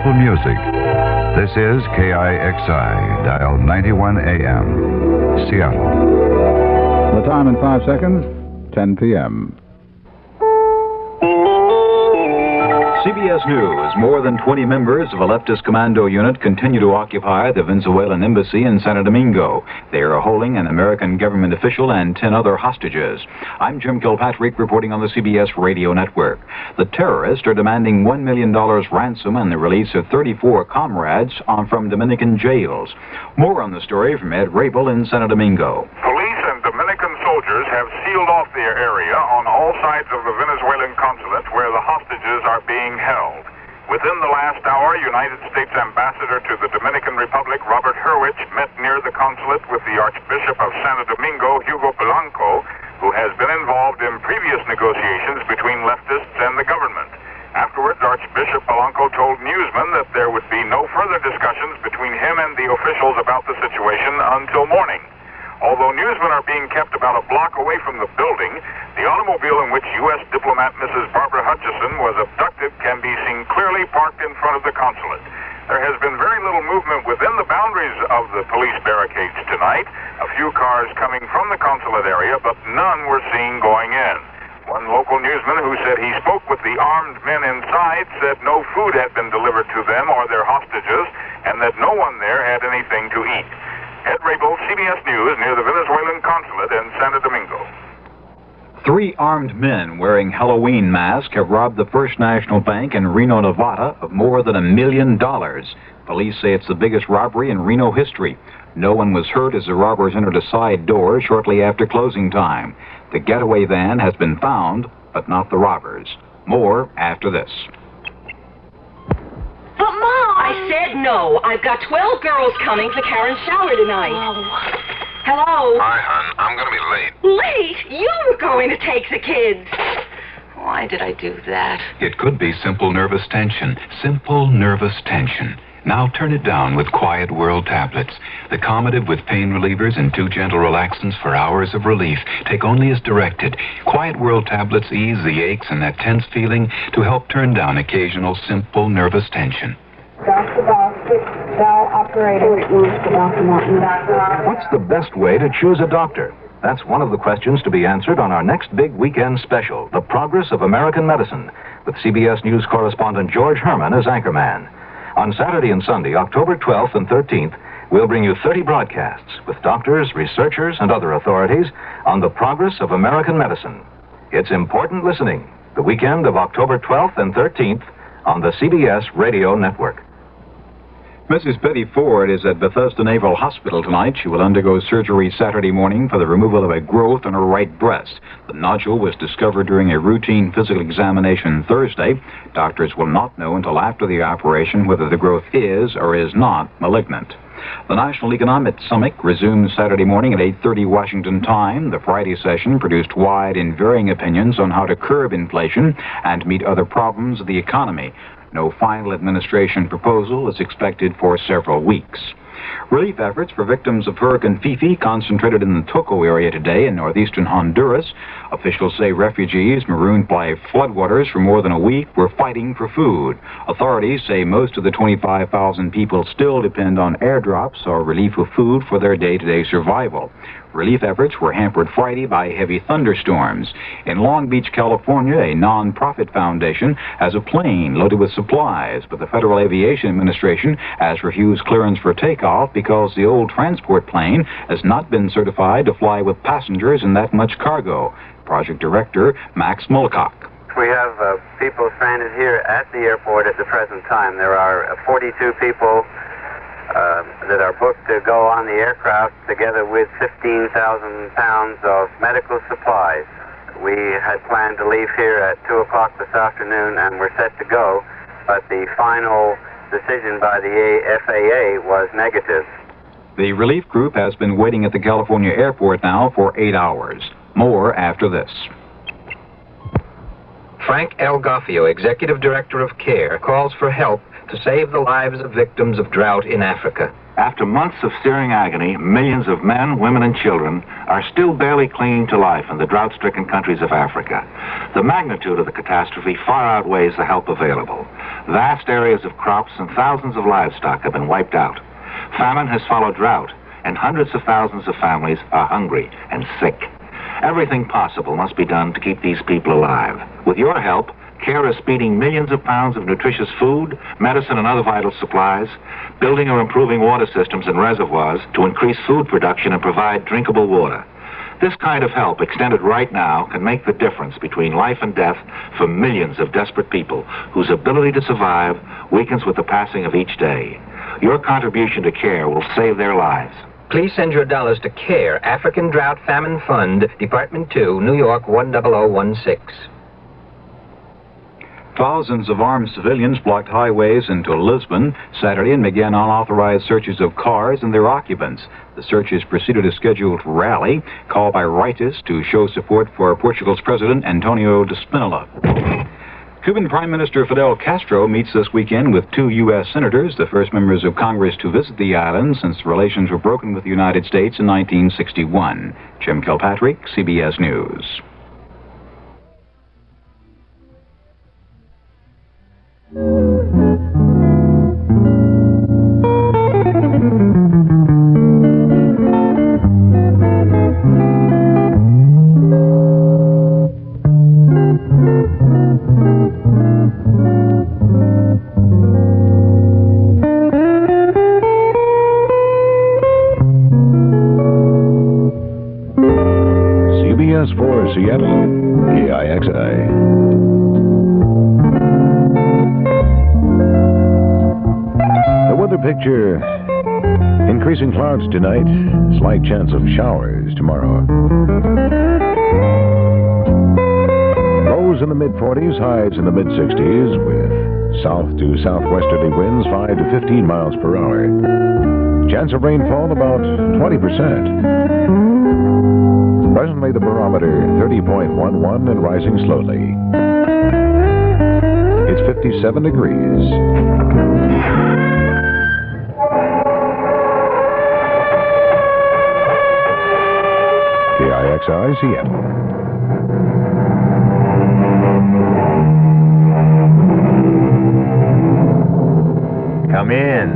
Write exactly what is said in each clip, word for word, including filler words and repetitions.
soulful music. This is K I X I, dial ninety-one A M, Seattle. The time in five seconds, ten P M C B S News. More than twenty members of a leftist commando unit continue to occupy the Venezuelan embassy in Santo Domingo. They are holding an American government official and ten other hostages. I'm Jim Kilpatrick reporting on the C B S radio network. The terrorists are demanding one million dollars ransom and the release of thirty-four comrades on, from Dominican jails. More on the story from Ed Rabel in Santo Domingo. Police and Dominican soldiers have sealed off their area on all sides of the Venezuelan consulate where the hostages are being held. Within the last hour, United States Ambassador to the Dominican Republic, Robert Hurwitz, met near the consulate with the Archbishop of Santo Domingo, Hugo Polanco, who has been involved in previous negotiations between leftists and the government. Afterwards, Archbishop Polanco told newsmen that there would be no further discussions between him and the officials about the situation until morning. Although newsmen are being kept about a block away from the building, the automobile in which U S diplomat Missus Barbara Hutchison was abducted can be seen clearly parked in front of the consulate. There has been very little movement within the boundaries of the police barricades tonight. A few cars coming from the consulate area, but none were seen going in. One local newsman who said he spoke with the armed men inside said no food had been delivered to them or their hostages, and that no one there had anything to eat. Ed Rabel, C B S News, near the Venezuelan consulate in Santo Domingo. Three armed men wearing Halloween masks have robbed the First National Bank in Reno, Nevada of more than a million dollars. Police say it's the biggest robbery in Reno history. No one was hurt as the robbers entered a side door shortly after closing time. The getaway van has been found, but not the robbers. More after this. But, Mom! I said no. I've got twelve girls coming for Karen's shower tonight. Oh. Hello? Hi, hon. I'm going to be late. Late? You were going to take the kids. Why did I do that? It could be simple nervous tension. Simple nervous tension. Now turn it down with Quiet World tablets. The Comative with pain relievers and two gentle relaxants for hours of relief. Take only as directed. Quiet World tablets ease the aches and that tense feeling to help turn down occasional simple nervous tension. Doctor Bostic, now operating. What's the best way to choose a doctor? That's one of the questions to be answered on our next big weekend special, The Progress of American Medicine, with C B S News correspondent George Herman as anchorman. On Saturday and Sunday, October twelfth and thirteenth, we'll bring you thirty broadcasts with doctors, researchers, and other authorities on the progress of American medicine. It's important listening, the weekend of October twelfth and thirteenth on the C B S Radio Network. Missus Betty Ford is at Bethesda Naval Hospital tonight. She will undergo surgery Saturday morning for the removal of a growth on her right breast. The nodule was discovered during a routine physical examination Thursday. Doctors will not know until after the operation whether the growth is or is not malignant. The National Economic Summit resumes Saturday morning at eight thirty Washington time. The Friday session produced wide and varying opinions on how to curb inflation and meet other problems of the economy. No final administration proposal is expected for several weeks. Relief efforts for victims of Hurricane Fifi concentrated in the Toco area today in northeastern Honduras. Officials say refugees marooned by floodwaters for more than a week were fighting for food. Authorities say most of the twenty-five thousand people still depend on airdrops or relief of food for their day-to-day survival. Relief efforts were hampered Friday by heavy thunderstorms. In Long Beach, California, a non-profit foundation has a plane loaded with supplies, but the Federal Aviation Administration has refused clearance for takeoff because the old transport plane has not been certified to fly with passengers and that much cargo. Project Director Max Mullicock. We have uh, people stranded here at the airport at the present time. There are uh, forty-two people Uh, that are booked to go on the aircraft together with fifteen thousand pounds of medical supplies. We had planned to leave here at two o'clock this afternoon and we're set to go, but the final decision by the F A A was negative. The relief group has been waiting at the California airport now for eight hours. More after this. Frank L. Goffio, Executive Director of CARE, calls for help to save the lives of victims of drought in Africa. After months of searing agony, millions of men, women, and children are still barely clinging to life in the drought-stricken countries of Africa. The magnitude of the catastrophe far outweighs the help available. Vast areas of crops and thousands of livestock have been wiped out. Famine has followed drought, and hundreds of thousands of families are hungry and sick. Everything possible must be done to keep these people alive. With your help, CARE is speeding millions of pounds of nutritious food, medicine, and other vital supplies, building or improving water systems and reservoirs to increase food production and provide drinkable water. This kind of help, extended right now, can make the difference between life and death for millions of desperate people whose ability to survive weakens with the passing of each day. Your contribution to CARE will save their lives. Please send your dollars to CARE, African Drought Famine Fund, Department two, New York one zero zero one six. Thousands of armed civilians blocked highways into Lisbon Saturday and began unauthorized searches of cars and their occupants. The searches preceded a scheduled rally called by rightists to show support for Portugal's President Antonio de Spinola. Cuban Prime Minister Fidel Castro meets this weekend with two U S senators, the first members of Congress to visit the island since relations were broken with the United States in nineteen sixty-one. Jim Kilpatrick, C B S News. C B S four Seattle, K I X I. The weather picture, increasing clouds tonight, slight chance of showers tomorrow. Lows in the mid forties, highs in the mid sixties, with south to southwesterly winds five to fifteen miles per hour. Chance of rainfall about twenty percent. Presently the barometer thirty point one one and rising slowly. It's fifty-seven degrees. K I X I, Seattle. Come in.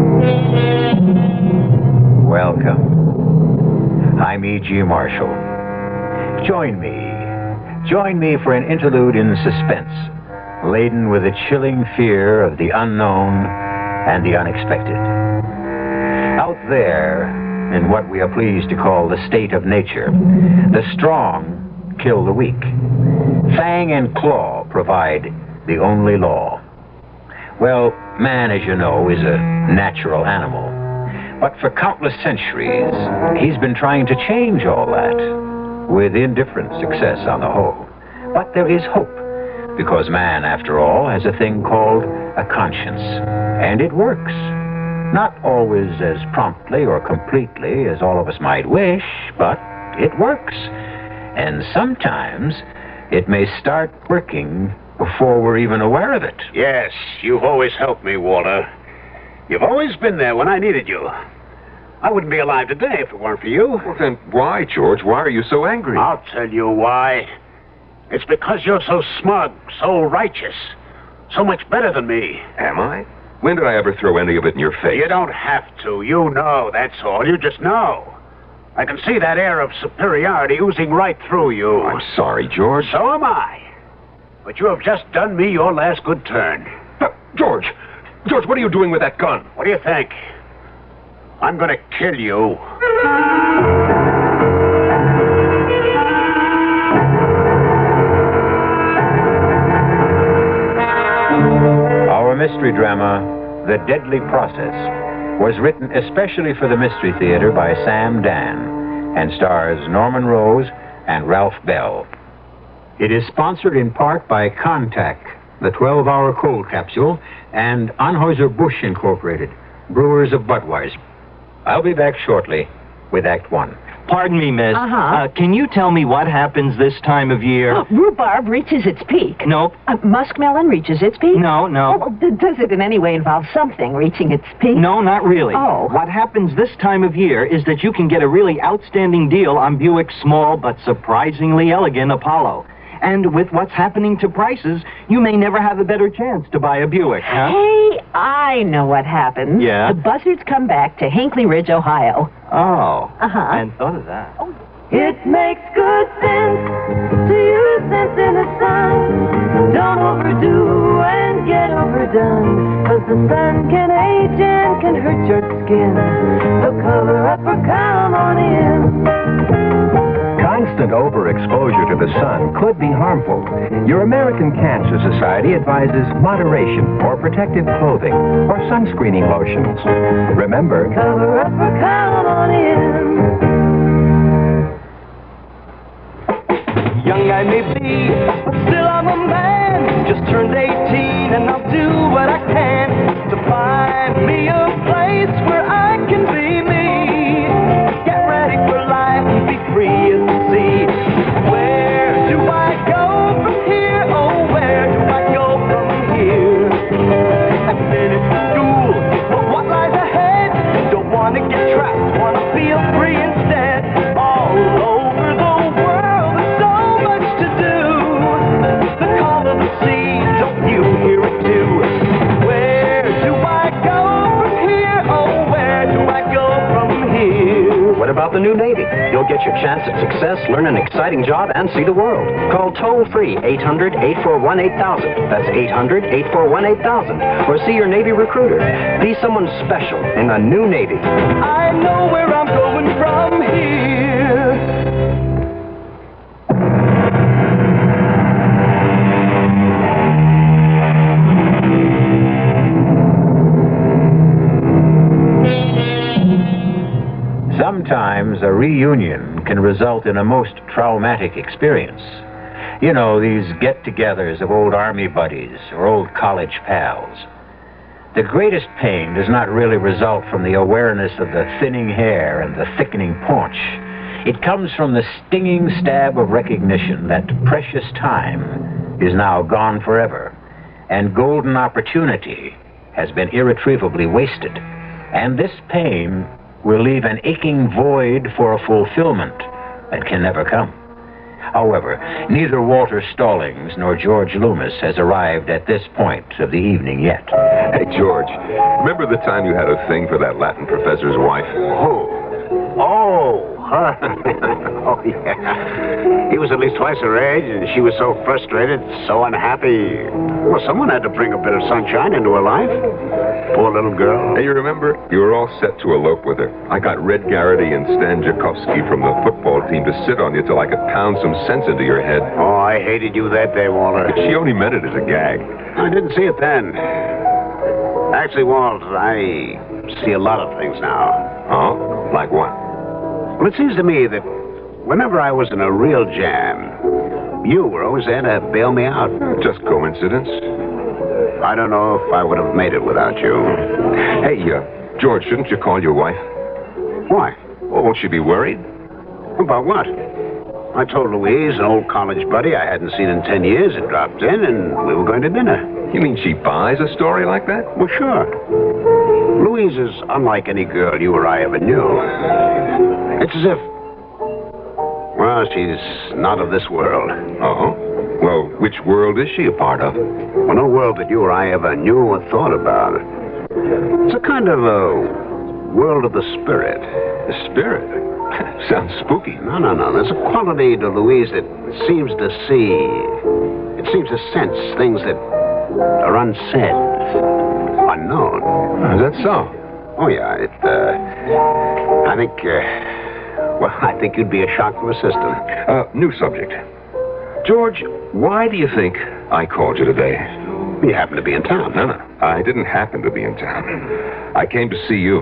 Welcome. I'm E G. Marshall. Join me. Join me for an interlude in suspense, laden with the chilling fear of the unknown and the unexpected. Out there, in what we are pleased to call the state of nature, the strong kill the weak. Fang and claw provide the only law. Well, man, as you know, is a natural animal. But for countless centuries, he's been trying to change all that, with indifferent success on the whole. But there is hope, because man, after all, has a thing called a conscience. And it works. Not always as promptly or completely as all of us might wish, but it works. And sometimes it may start working before we're even aware of it. Yes, you've always helped me, Walter. You've always been there when I needed you. I wouldn't be alive today if it weren't for you. Well, then why, George? Why are you so angry? I'll tell you why. It's because you're so smug, so righteous, so much better than me. Am I? When did I ever throw any of it in your face? You don't have to. You know, that's all. You just know. I can see that air of superiority oozing right through you. I'm sorry, George. So am I. But you have just done me your last good turn. Uh, George! George, what are you doing with that gun? What do you think? I'm going to kill you. Our mystery drama, The Deadly Process, was written especially for the Mystery Theater by Sam Dan and stars Norman Rose and Ralph Bell. It is sponsored in part by Contact, the twelve-hour cold capsule, and Anheuser-Busch Incorporated, brewers of Budweiser. I'll be back shortly with Act One. Pardon me, miss. Uh-huh. Uh, can you tell me what happens this time of year? Oh, rhubarb reaches its peak. Nope. Uh, muskmelon reaches its peak? No, no. Oh, d- does it in any way involve something reaching its peak? No, not really. Oh. What happens this time of year is that you can get a really outstanding deal on Buick's small but surprisingly elegant Apollo. And with what's happening to prices, you may never have a better chance to buy a Buick, huh? Hey, I know what happened. Yeah? The buzzards come back to Hinkley Ridge, Ohio. Oh. Uh-huh. I hadn't thought of that. Oh. It makes good sense to use sense in the sun. Don't overdo and get overdone, 'cause the sun can age and can hurt your skin. So cover up or come on in. Constant overexposure to the sun could be harmful. Your American Cancer Society advises moderation or protective clothing or sunscreening lotions. Remember, cover up or come on in. Young I may be, but still I'm a man. Just turned eighteen and I'll do what I can to find me a place where I can be me. Get ready for life and be free as the sea. Where do I go from here? Oh, where do I go from here? I've finished school, but what lies ahead? Don't want to get trapped, want to feel free instead. All over the world, there's so much to do. The call of the sea, don't you hear it too? Where do I go from here? Oh, where do I go from here? What about the new Navy? You'll get your chance at success, learn an exciting job, and see the world. Call toll-free eight hundred, eight four one, eight thousand. That's eight hundred, eight four one, eight thousand. Or see your Navy recruiter. Be someone special in the new Navy. I know where I'm going from here. Sometimes a reunion can result in a most traumatic experience. You know, these get-togethers of old Army buddies or old college pals. The greatest pain does not really result from the awareness of the thinning hair and the thickening paunch. It comes from the stinging stab of recognition that precious time is now gone forever, and golden opportunity has been irretrievably wasted. And this pain will leave an aching void for a fulfillment that can never come. However, neither Walter Stallings nor George Loomis has arrived at this point of the evening yet. Hey, George, remember the time you had a thing for that Latin professor's wife? Oh. Oh. Oh, yeah. He was at least twice her age, and she was so frustrated, so unhappy. Well, someone had to bring a bit of sunshine into her life. Poor little girl. Hey, you remember? You were all set to elope with her. I got Red Garrity and Stan Jakowski from the football team to sit on you till I could pound some sense into your head. Oh, I hated you that day, Walter. She only meant it as a gag. I didn't see it then. Actually, Walt, I see a lot of things now. Oh? Like what? Well, it seems to me that whenever I was in a real jam, you were always there to bail me out. Just coincidence. I don't know if I would have made it without you. Hey, uh, George, shouldn't you call your wife? Why? Well, won't she be worried? About what? I told Louise, an old college buddy I hadn't seen in ten years, had dropped in, and we were going to dinner. You mean she buys a story like that? Well, sure. Louise is unlike any girl you or I ever knew. It's as if, well, she's not of this world. Oh? Well, which world is she a part of? Well, no world that you or I ever knew or thought about. It's a kind of a world of the spirit. The spirit? Sounds spooky. No, no, no. There's a quality to Louise that seems to see, it seems to sense things that are unsaid, unknown. Oh, is that so? Oh, yeah. It, uh, I think, uh, well, I think you'd be a shock to the system. Uh, new subject. George, why do you think I called you today? You happen to be in town. No, no. I didn't happen to be in town. I came to see you.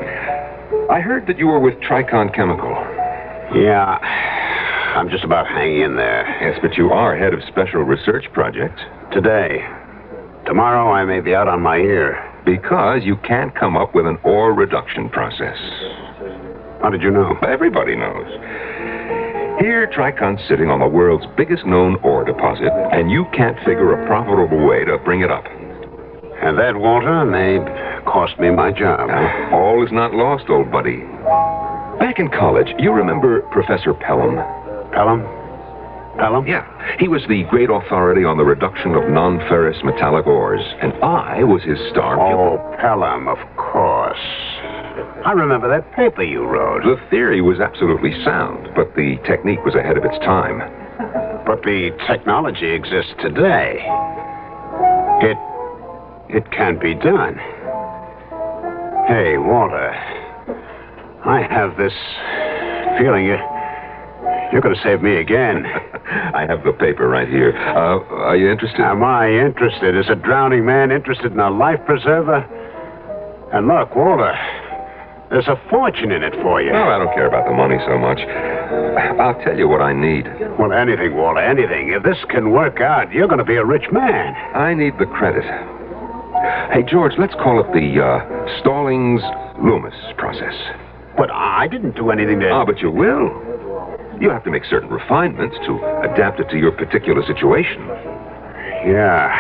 I heard that you were with Tricon Chemical. Yeah. I'm just about hanging in there. Yes, but you are head of special research projects. Today. Tomorrow I may be out on my ear. Because you can't come up with an ore reduction process. How did you know? Everybody knows. Here, Tricon's sitting on the world's biggest known ore deposit, and you can't figure a profitable way to bring it up. And that, Walter, may cost me my job. Now, all is not lost, old buddy. Back in college, you remember Professor Pelham? Pelham? Pelham? Yeah. He was the great authority on the reduction of non-ferrous metallic ores, and I was his star pupil. Oh, Pelham, of course. I remember that paper you wrote. The theory was absolutely sound, but the technique was ahead of its time. But the technology exists today. It... it can be done. Hey, Walter, I have this feeling you... you're going to save me again. I have the paper right here. Uh, are you interested? Am I interested? Is a drowning man interested in a life preserver? And look, Walter, there's a fortune in it for you. No, I don't care about the money so much. I'll tell you what I need. Well, anything, Walter, anything. If this can work out, you're going to be a rich man. I need the credit. Hey, George, let's call it the uh, Stallings-Loomis process. But I didn't do anything to... Ah, but you will. You have to make certain refinements to adapt it to your particular situation. Yeah.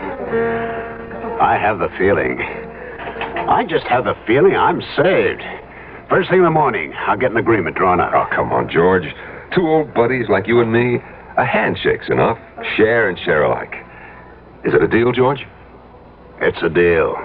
I have the feeling. I just have the feeling I'm saved. First thing in the morning, I'll get an agreement drawn up. Oh, come on, George. Two old buddies like you and me, a handshake's enough. Share and share alike. Is it a deal, George? It's a deal.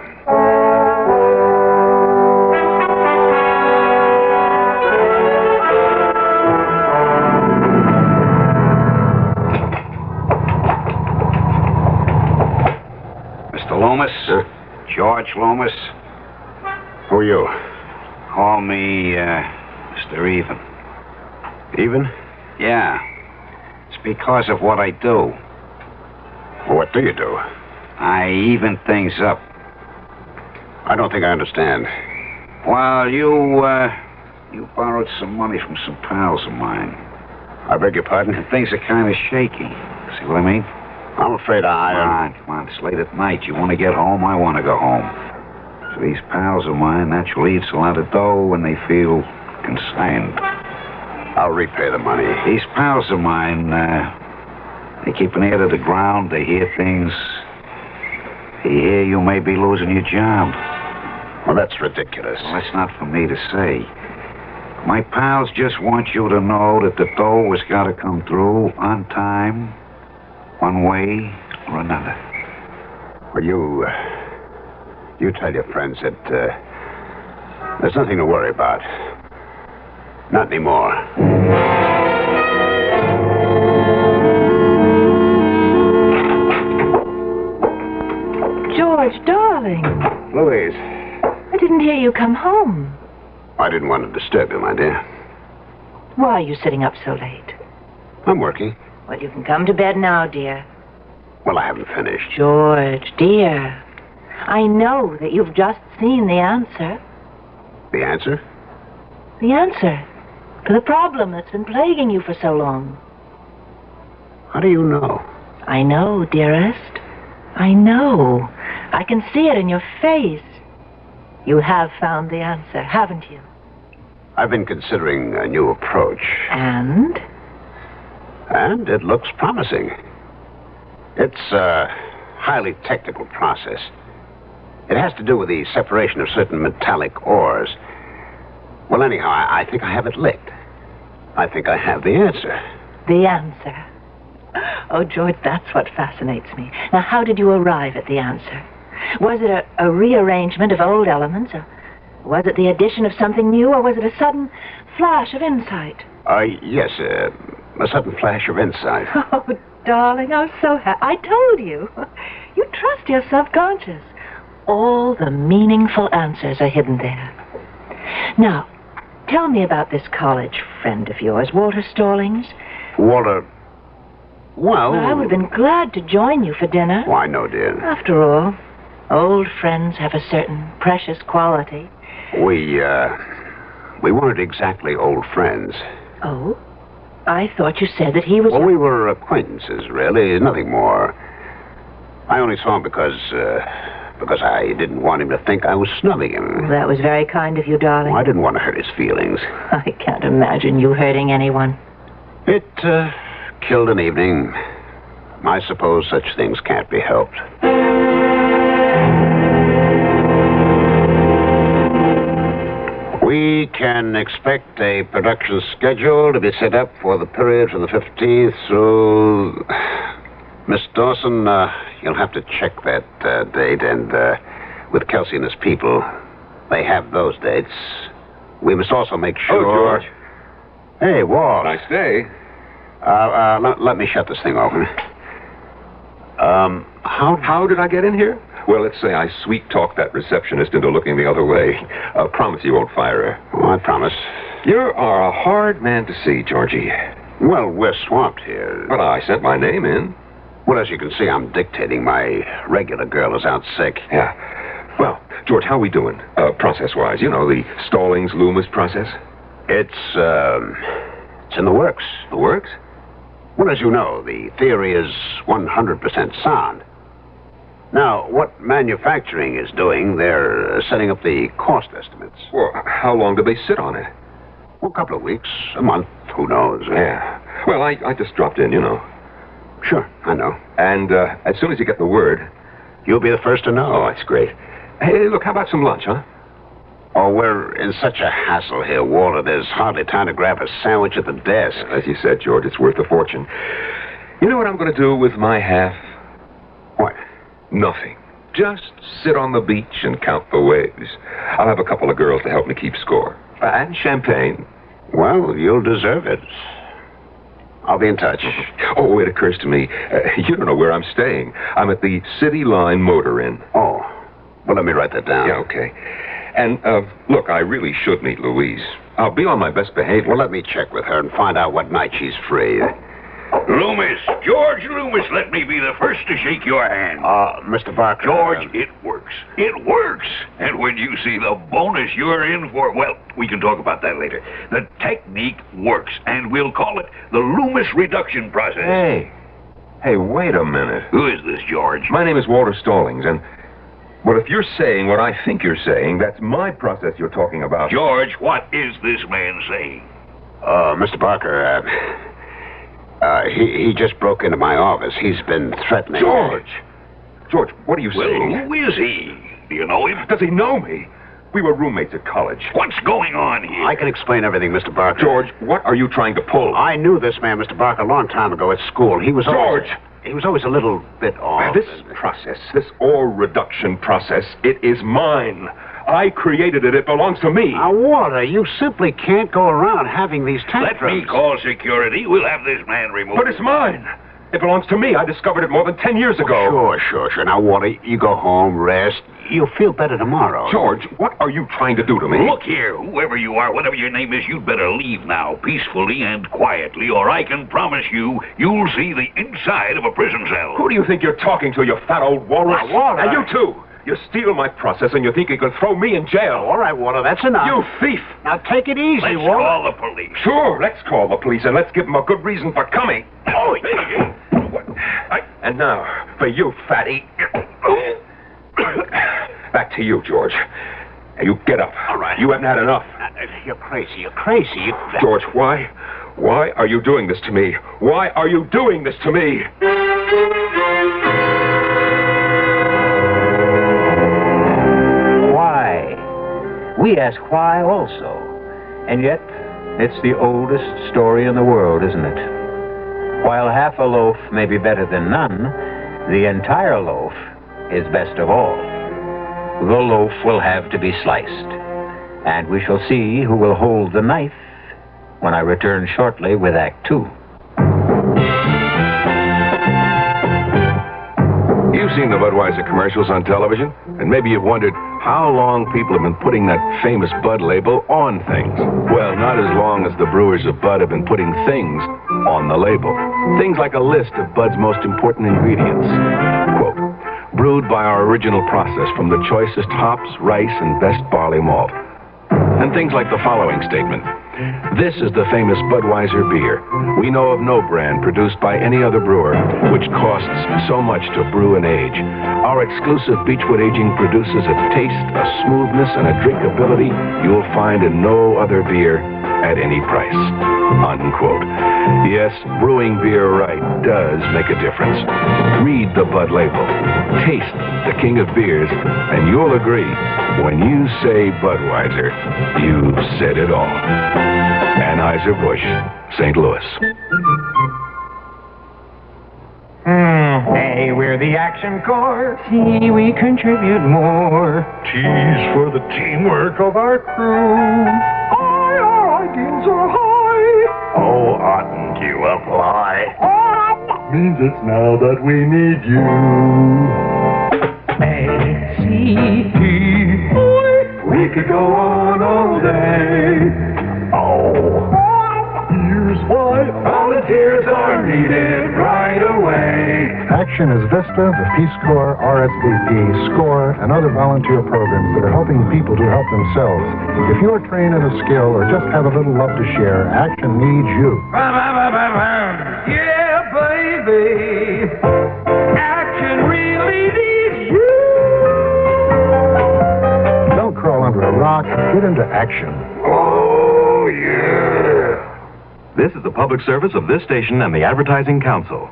Mister Loomis? Sir? George Loomis? Who are you? Call me, uh, Mister Even. Even? Yeah. It's because of what I do. What do you do? I even things up. I don't think I understand. Well, you, uh, you borrowed some money from some pals of mine. I beg your pardon? And things are kind of shaky. See what I mean? I'm afraid I... Come on, come on. It's late at night. You want to get home? I want to go home. So these pals of mine naturally eats a lot of dough when they feel consigned. I'll repay the money. These pals of mine, uh, they keep an ear to the ground. They hear things. They hear you may be losing your job. Well, that's ridiculous. Well, that's not for me to say. My pals just want you to know that the dough has got to come through on time, one way or another. Well, you... Uh, you tell your friends that uh, there's nothing to worry about. Not anymore. George, darling. Louise. I didn't hear you come home. I didn't want to disturb you, my dear. Why are you sitting up so late? I'm working. Well, you can come to bed now, dear. Well, I haven't finished. George, dear. I know that you've just seen the answer. The answer? The answer to the problem that's been plaguing you for so long. How do you know? I know, dearest. I know. I can see it in your face. You have found the answer, haven't you? I've been considering a new approach. And? And it looks promising. It's a highly technical process. It has to do with the separation of certain metallic ores. Well, anyhow, I, I think I have it licked. I think I have the answer. The answer. Oh, George, that's what fascinates me. Now, how did you arrive at the answer? Was it a, a rearrangement of old elements? Or was it the addition of something new? Or was it a sudden flash of insight? Uh, yes, uh, a sudden flash of insight. Oh, darling, I'm so happy. I told you. You trust your subconscious. All the meaningful answers are hidden there. Now, tell me about this college friend of yours, Walter Stallings. Walter... Well... well I would have been glad to join you for dinner. Why, no, dear. After all, old friends have a certain precious quality. We, uh... we weren't exactly old friends. Oh? I thought you said that he was... Well, we were acquaintances, really. Nothing more. I only saw him because, uh... because I didn't want him to think I was snubbing him. Well, that was very kind of you, darling. Well, I didn't want to hurt his feelings. I can't imagine you hurting anyone. It, uh, killed an evening. I suppose such things can't be helped. We can expect a production schedule to be set up for the period from the fifteenth through... Miss Dawson, uh, you'll have to check that uh, date, and uh, with Kelsey and his people, they have those dates. We must also make sure... Oh, George. Hey, Walt. Nice day. Uh, uh, let, let me shut this thing open. Um, how... How did I get in here? Well, let's say I sweet-talked that receptionist into looking the other way. I promise you won't fire her. Oh, I promise. You are a hard man to see, Georgie. Well, we're swamped here. But I sent my name in. Well, as you can see, I'm dictating. My regular girl is out sick. Yeah. Well, George, how we doing, uh, process-wise? You know, the Stallings-Loomis process? It's, um, it's in the works. The works? Well, as you know, the theory is one hundred percent sound. Now, what manufacturing is doing, they're uh, setting up the cost estimates. Well, how long do they sit on it? Well, a couple of weeks, a month, who knows? Yeah. Well, I, I just dropped in, you know. Sure, I know. And uh, as soon as you get the word... You'll be the first to know. Oh, that's great. Hey, look, how about some lunch, huh? Oh, we're in such a hassle here, Walter. There's hardly time to grab a sandwich at the desk. Yeah, as you said, George, it's worth a fortune. You know what I'm going to do with my half? What? Nothing. Just sit on the beach and count the waves. I'll have a couple of girls to help me keep score. Uh, and champagne. Well, you'll deserve it. I'll be in touch. Oh, it occurs to me, uh, you don't know where I'm staying. I'm at the City Line Motor Inn. Oh, well, let me write that down. Yeah, okay. And, uh, look, I really should meet Louise. I'll be on my best behavior. Well, let me check with her and find out what night she's free. Loomis, George Loomis, let me be the first to shake your hand. Uh, Mister Barker. George, it works. It works. And when you see the bonus you're in for, well, we can talk about that later. The technique works, and we'll call it the Loomis reduction process. Hey. Hey, wait a minute. Who is this, George? My name is Walter Stallings, and... Well, if you're saying what I think you're saying, that's my process you're talking about. George, what is this man saying? Uh, Mister Barker, uh... Uh, he, he just broke into my office. He's been threatening... George! George, what are you well, saying? Who is he? Do you know him? Does he know me? We were roommates at college. What's going on here? I can explain everything, Mister Barker. George, what are you trying to pull? I knew this man, Mister Barker, a long time ago at school. He was George! Always, he was always a little bit off. This process, this ore reduction process, it is mine. I created it. It belongs to me. Now, Walter, you simply can't go around having these tantrums. Let me call security. We'll have this man removed. But it's mine. It belongs to me. I discovered it more than ten years ago. Oh, sure, sure, sure. Now, Walter, you go home, rest. You'll feel better tomorrow. George, what are you trying to do to me? Look here, whoever you are, whatever your name is, you'd better leave now, peacefully and quietly, or I can promise you, you'll see the inside of a prison cell. Who do you think you're talking to, you fat old walrus? Now, Walter. And you too. You steal my process and you think you can throw me in jail. All right, Walter, that's enough. You thief. Now, take it easy, Let's Walter. call the police. Sure, let's call the police and let's give them a good reason for coming. Oh, yeah. I, and now, for you, fatty. Back to you, George. You get up. All right. You haven't had enough. You're crazy. You're crazy. You... George, why? Why are you doing this to me? Why are you doing this to me? Why? We ask why also. And yet, it's the oldest story in the world, isn't it? While half a loaf may be better than none, the entire loaf is best of all. The loaf will have to be sliced, and we shall see who will hold the knife when I return shortly with Act Two. You've seen the Budweiser commercials on television, and maybe you've wondered how long people have been putting that famous Bud label on things. Well, not as long as the brewers of Bud have been putting things on the label. Things like a list of Bud's most important ingredients. Quote, brewed by our original process from the choicest hops, rice, and best barley malt. And things like the following statement. This is the famous Budweiser beer. We know of no brand produced by any other brewer which costs so much to brew and age. Our exclusive Beechwood aging produces a taste, a smoothness, and a drinkability you'll find in no other beer at any price. Unquote. Yes, brewing beer right does make a difference. Read the Bud label. Taste the king of beers, and you'll agree, when you say Budweiser, you've said it all. Anheuser-Busch, Saint Louis. Mm, hey, we're the Action Corps. See, we contribute more. T's for the teamwork of our crew. Aye, our ideals are high. Oh, oughtn't you apply? On! Means it's now that we need you. A, C, D. We could go on all day. Oh. Here's why volunteers are needed right away. Action is VISTA, the Peace Corps, R S V P, SCORE, and other volunteer programs that are helping people to help themselves. If you are trained in a skill or just have a little love to share, Action needs you. Yeah, baby. Action really needs you. Don't crawl under a rock. Get into action. Oh, yeah. This is the public service of this station and the Advertising Council.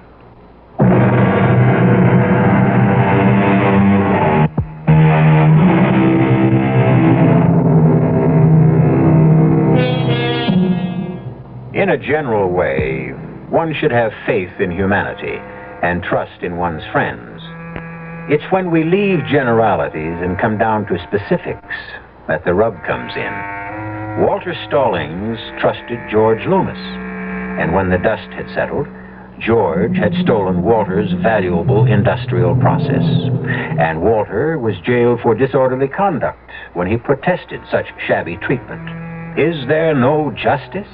In a general way, one should have faith in humanity and trust in one's friends. It's when we leave generalities and come down to specifics that the rub comes in. Walter Stallings trusted George Loomis, and when the dust had settled, George had stolen Walter's valuable industrial process, and Walter was jailed for disorderly conduct when he protested such shabby treatment. Is there no justice?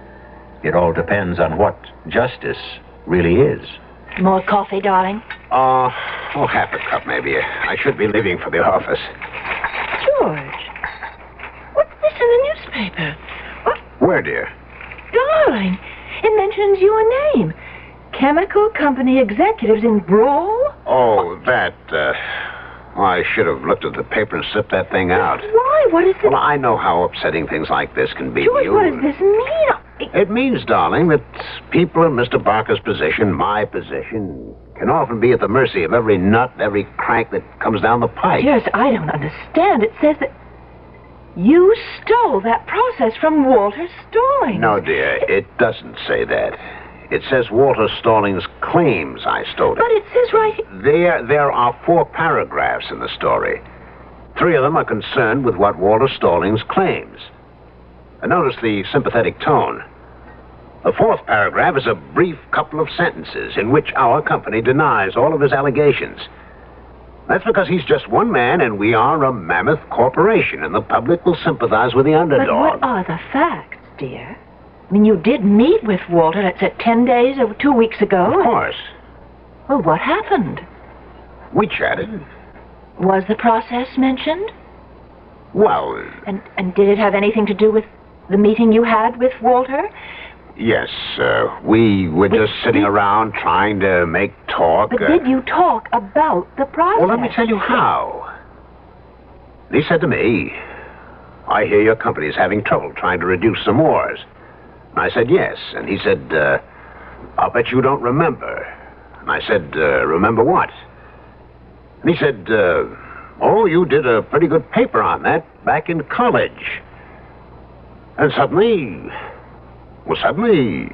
It all depends on what justice really is. More coffee, darling? Uh, oh, half a cup, maybe. I should be leaving for the office. George, what's this in the newspaper? What? Where, dear? Darling, it mentions your name. Chemical company executives in brawl? Oh, that, uh... well, I should have looked at the paper and slipped that thing out. Why? What is it? Well, I know how upsetting things like this can be George, to you. what does this mean? It means, darling, that people in Mister Barker's position, my position, can often be at the mercy of every nut, every crank that comes down the pike. Yes, I don't understand. It says that you stole that process from Walter Stallings. No, dear, it doesn't say that. It says Walter Stallings claims I stole it. But it says right here... There, there are four paragraphs in the story. Three of them are concerned with what Walter Stallings claims. And notice the sympathetic tone. The fourth paragraph is a brief couple of sentences in which our company denies all of his allegations. That's because he's just one man and we are a mammoth corporation, and the public will sympathize with the underdog. But what are the facts, dear? I mean, you did meet with Walter, let's say, ten days or two weeks ago. Of course. Well, what happened? We chatted. Was the process mentioned? Well... And, and did it have anything to do with the meeting you had with Walter? Yes, uh, we were just sitting around trying to make talk. But uh, did you talk about the process? Well, let me tell you how. He said to me, I hear your company is having trouble trying to reduce some ores. And I said, yes. And he said, uh, I'll bet you don't remember. And I said, uh, remember what? And he said, uh, oh, you did a pretty good paper on that back in college. And suddenly... Well, suddenly...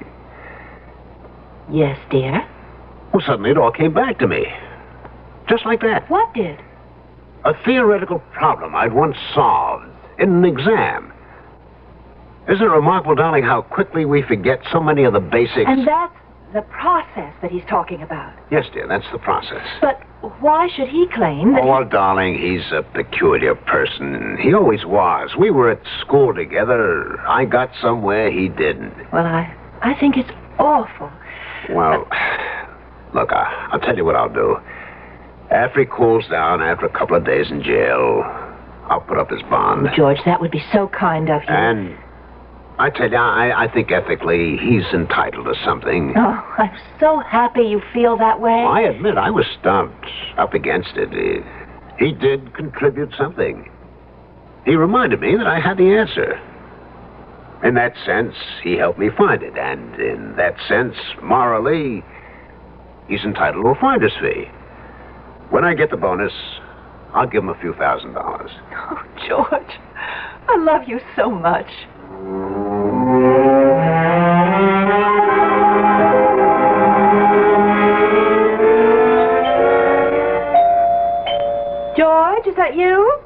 Yes, dear? Well, suddenly it all came back to me. Just like that. What did? A theoretical problem I'd once solved in an exam. Isn't it remarkable, darling, how quickly we forget so many of the basics? And that's the process that he's talking about. Yes, dear, that's the process. But why should he claim that... Oh, well, darling, he's a peculiar person. He always was. We were at school together. I got somewhere he didn't. Well, I, I think it's awful. Well, look, I, I'll tell you what I'll do. After he cools down, after a couple of days in jail, I'll put up his bond. Oh, George, that would be so kind of you. And I tell you, I, I think ethically he's entitled to something. Oh, I'm so happy you feel that way. I admit I was stumped, up against it. He, he did contribute something. He reminded me that I had the answer. In that sense, he helped me find it. And in that sense, morally, he's entitled to a finder's fee. When I get the bonus, I'll give him a few thousand dollars. Oh, George, I love you so much. George, is that you?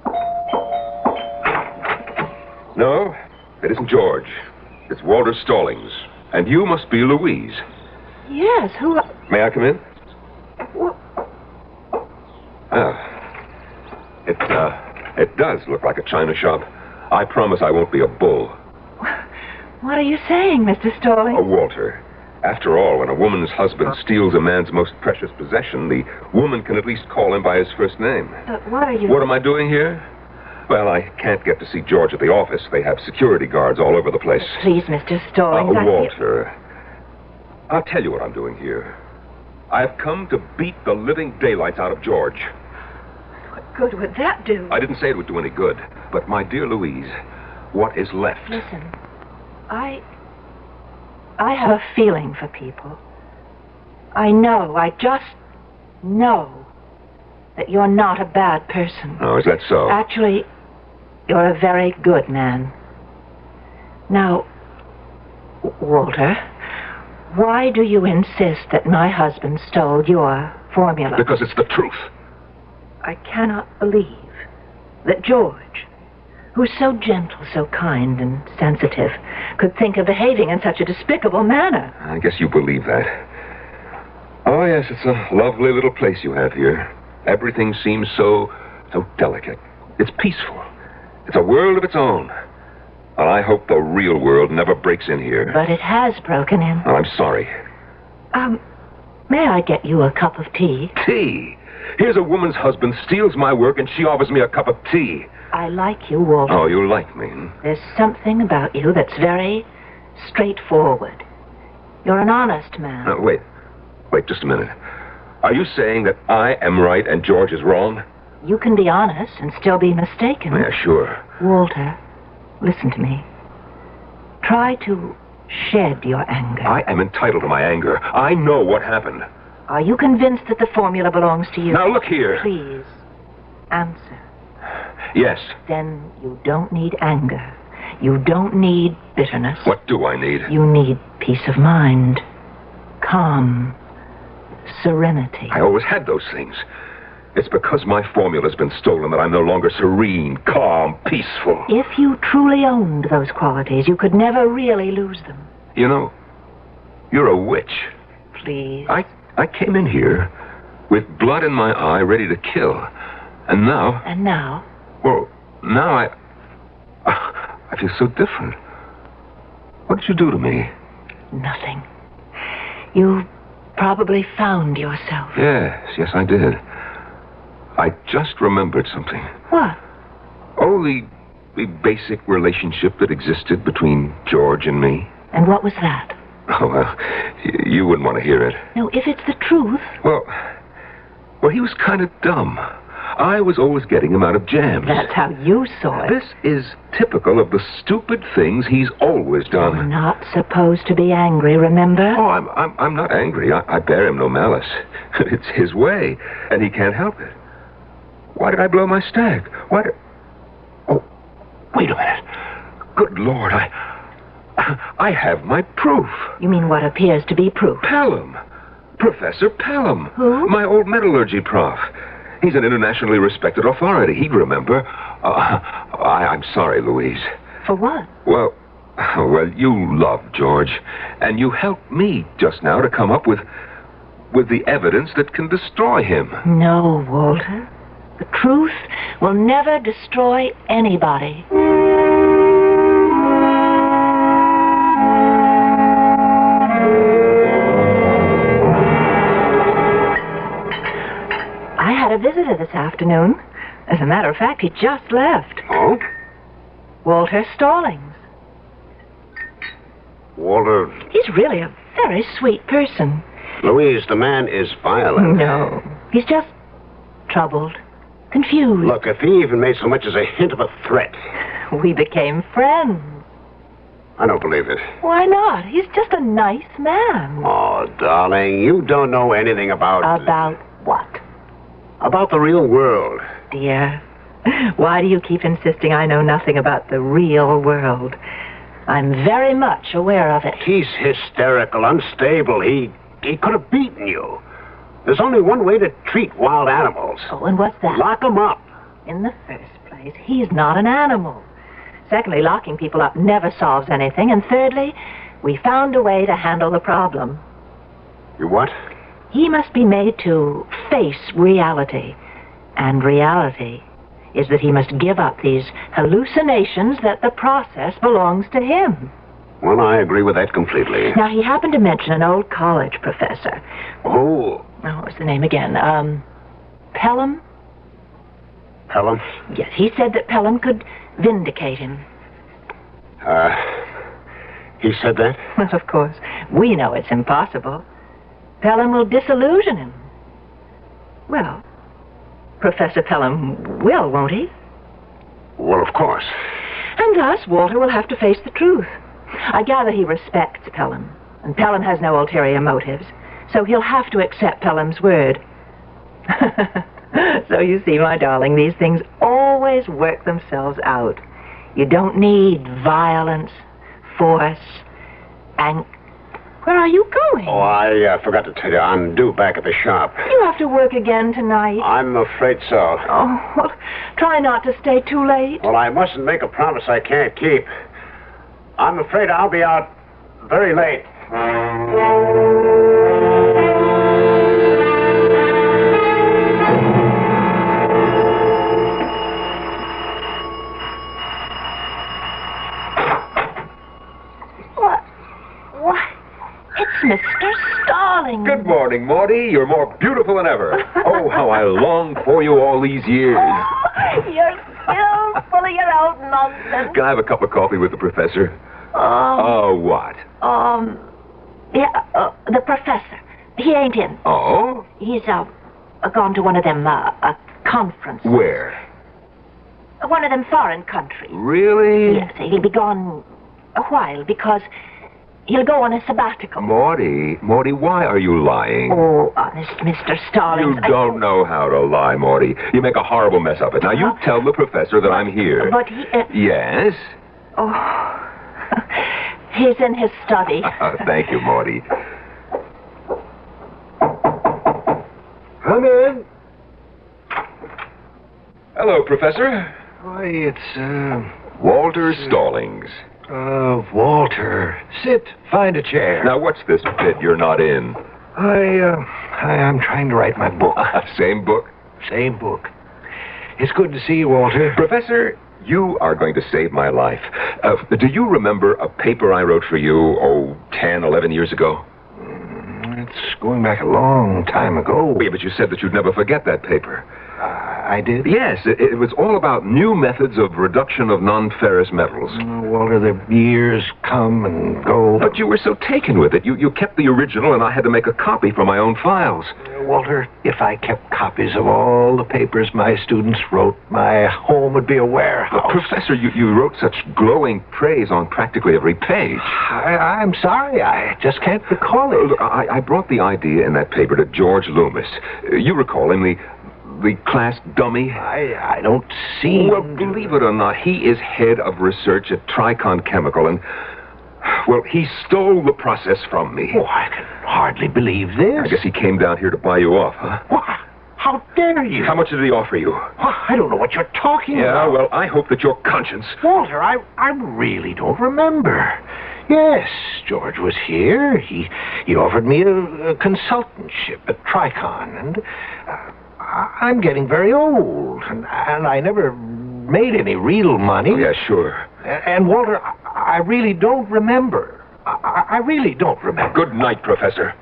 No, it isn't George. It's Walter Stallings. And you must be Louise. Yes, who... May I come in? What? Ah. It, uh, it does look like a china shop. I promise I won't be a bull. What are you saying, Mister Stallings? Oh, Walter. After all, when a woman's husband steals a man's most precious possession, the woman can at least call him by his first name. But what are you... What am I doing here? Well, I can't get to see George at the office. They have security guards all over the place. Please, Mister Stallings, Uh, I... Walter, I'll tell you what I'm doing here. I've come to beat the living daylights out of George. What good would that do? I didn't say it would do any good. But, my dear Louise, what is left? Listen, I... I have a feeling for people. I know, I just know that you're not a bad person. Oh, is that so? Actually, you're a very good man. Now, Walter, why do you insist that my husband stole your formula? Because it's the truth. I cannot believe that George, who's so gentle, so kind and sensitive, could think of behaving in such a despicable manner. I guess you believe that. Oh, yes, it's a lovely little place you have here. Everything seems so, so delicate. It's peaceful. It's a world of its own. And I hope the real world never breaks in here. But it has broken in. Oh, I'm sorry. Um, may I get you a cup of tea? Tea? Here's a woman's husband steals my work and she offers me a cup of tea. I like you, Walter. Oh, you like me? Hmm? There's something about you that's very straightforward. You're an honest man. Uh, wait. Wait just a minute. Are you saying that I am right and George is wrong? You can be honest and still be mistaken. Yeah, sure. Walter, listen to me. Try to shed your anger. I am entitled to my anger. I know what happened. Are you convinced that the formula belongs to you? Now, look here. Please, answer. Yes. Then you don't need anger. You don't need bitterness. What do I need? You need peace of mind, calm, serenity. I always had those things. It's because my formula's been stolen that I'm no longer serene, calm, peaceful. If you truly owned those qualities, you could never really lose them. You know, you're a witch. Please. I, I came in here with blood in my eye, ready to kill. And now... And now? Well, now I... I feel so different. What did you do to me? Nothing. You probably found yourself. Yes, yes, I did. I just remembered something. What? Oh, the, the basic relationship that existed between George and me. And what was that? Oh, well, y- you wouldn't want to hear it. No, if it's the truth. Well, well, he was kind of dumb. I was always getting him out of jams. That's how you saw it. This is typical of the stupid things he's always done. You're not supposed to be angry, remember? Oh, I'm, I'm, I'm not angry. I, I bear him no malice. It's his way, and he can't help it. Why did I blow my stag? Why did... Oh, wait a minute. Good Lord, I... I have my proof. You mean what appears to be proof? Pelham. Professor Pelham. Who? My old metallurgy prof. He's an internationally respected authority. He'd remember. Uh, I, I'm sorry, Louise. For what? Well, well, you love George, and you helped me just now to come up with, with the evidence that can destroy him. No, Walter. The truth will never destroy anybody. I had a visitor this afternoon. As a matter of fact, he just left. Oh? Walter Stallings. Walter... He's really a very sweet person. Louise, the man is violent. No. He's just troubled, confused. Look, if he even made so much as a hint of a threat... We became friends. I don't believe it. Why not? He's just a nice man. Oh, darling, you don't know anything about... About what? About the real world. Dear, why do you keep insisting I know nothing about the real world? I'm very much aware of it. He's hysterical, unstable. He, he could have beaten you. There's only one way to treat wild animals. Oh, and what's that? Lock them up. In the first place, he's not an animal. Secondly, locking people up never solves anything. And thirdly, we found a way to handle the problem. You what? He must be made to face reality. And reality is that he must give up these hallucinations that the process belongs to him. Well, I agree with that completely. Now, he happened to mention an old college professor. Oh. Oh, what was the name again? Um, Pelham? Pelham? Yes, he said that Pelham could vindicate him. Uh, he said that? Well, of course. We know it's impossible. Pelham will disillusion him. Well, Professor Pelham will, won't he? Well, of course. And thus, Walter will have to face the truth. I gather he respects Pelham, and Pelham has no ulterior motives, so he'll have to accept Pelham's word. So you see, my darling, these things always work themselves out. You don't need violence, force, and... Where are you going? Oh, I uh, forgot to tell you. I'm due back at the shop. You have to work again tonight. I'm afraid so. Oh, well, try not to stay too late. Well, I mustn't make a promise I can't keep. I'm afraid I'll be out very late. What? What? It's Mister Starling. Good morning, Morty. You're more beautiful than ever. Oh, how I longed for you all these years. Oh, you're still full of your old nonsense. Can I have a cup of coffee with the professor? Um, Oh, what? um, yeah, uh, the professor. He ain't in. Oh? He's, uh, gone to one of them, uh, uh conferences. Where? One of them foreign countries. Really? Yes, he'll be gone a while because he'll go on a sabbatical. Morty, Morty, why are you lying? Oh, honest, Mister Starling. You don't know how to lie, Morty. You make a horrible mess of it. Now, you tell the professor that I'm here. But he... Uh, Yes? Oh, he's in his study. Thank you, Morty. Come in. Hello, Professor. Why, it's, uh... Walter Stallings. Uh, Walter. Sit. Find a chair. Now, what's this bit you're not in? I, uh... I, I'm trying to write my book. Same book? Same book. It's good to see you, Walter. Professor, you are going to save my life. Uh, do you remember a paper I wrote for you, oh, ten, eleven years ago? It's going back a long time ago. Yeah, but you said that you'd never forget that paper. Uh, I did? Yes, it, it was all about new methods of reduction of non-ferrous metals. Oh, Walter, the years come and go. But you were so taken with it. You, you kept the original, and I had to make a copy for my own files. Walter, if I kept copies of all the papers my students wrote, my home would be a warehouse. But Professor, you, you wrote such glowing praise on practically every page. I, I'm sorry, I just can't recall it. Look, I, I brought the idea in that paper to George Loomis. You recall him, the... the class dummy? I, I don't see... Well, believe it or not, he is head of research at Tricon Chemical, and, well, he stole the process from me. Oh, I can hardly believe this. I guess he came down here to buy you off, huh? What? How dare you? How much did he offer you? I don't know what you're talking yeah, about. Yeah, well, I hope that your conscience... Walter, I, I really don't remember. Yes, George was here. He, he offered me a, a consultantship at Tricon, and... Uh, I'm getting very old, and, and I never made any real money. Oh, yeah, sure. And, and Walter, I, I really don't remember. I, I really don't remember. Good night, Professor.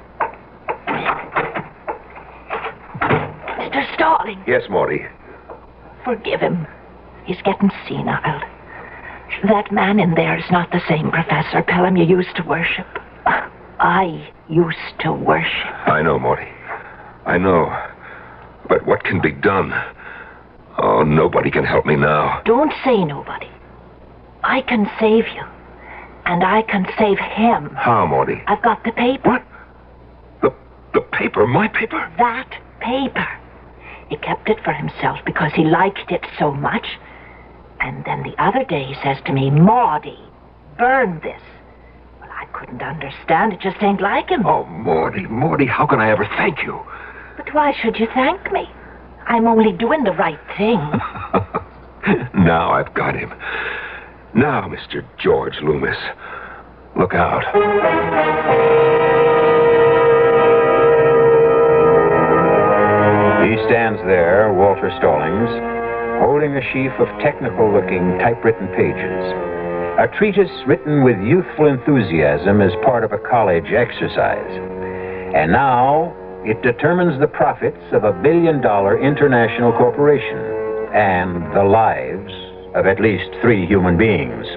Mister Starling. Yes, Morty. Forgive him. He's getting senile. That man in there is not the same Professor Pelham you used to worship. I used to worship. I know, Morty. I know. But what can be done? Oh, nobody can help me now. Don't say nobody. I can save you. And I can save him. How, Morty? I've got the paper. What? The, the paper? My paper? That paper. He kept it for himself because he liked it so much. And then the other day he says to me, Maudie, burn this. Well, I couldn't understand. It just ain't like him. Oh, Morty, Morty, how can I ever thank you? But why should you thank me? I'm only doing the right thing. Now I've got him. Now, Mister George Loomis, look out. He stands there, Walter Stallings, holding a sheaf of technical-looking typewritten pages. A treatise written with youthful enthusiasm as part of a college exercise. And now it determines the profits of a billion-dollar international corporation and the lives of at least three human beings.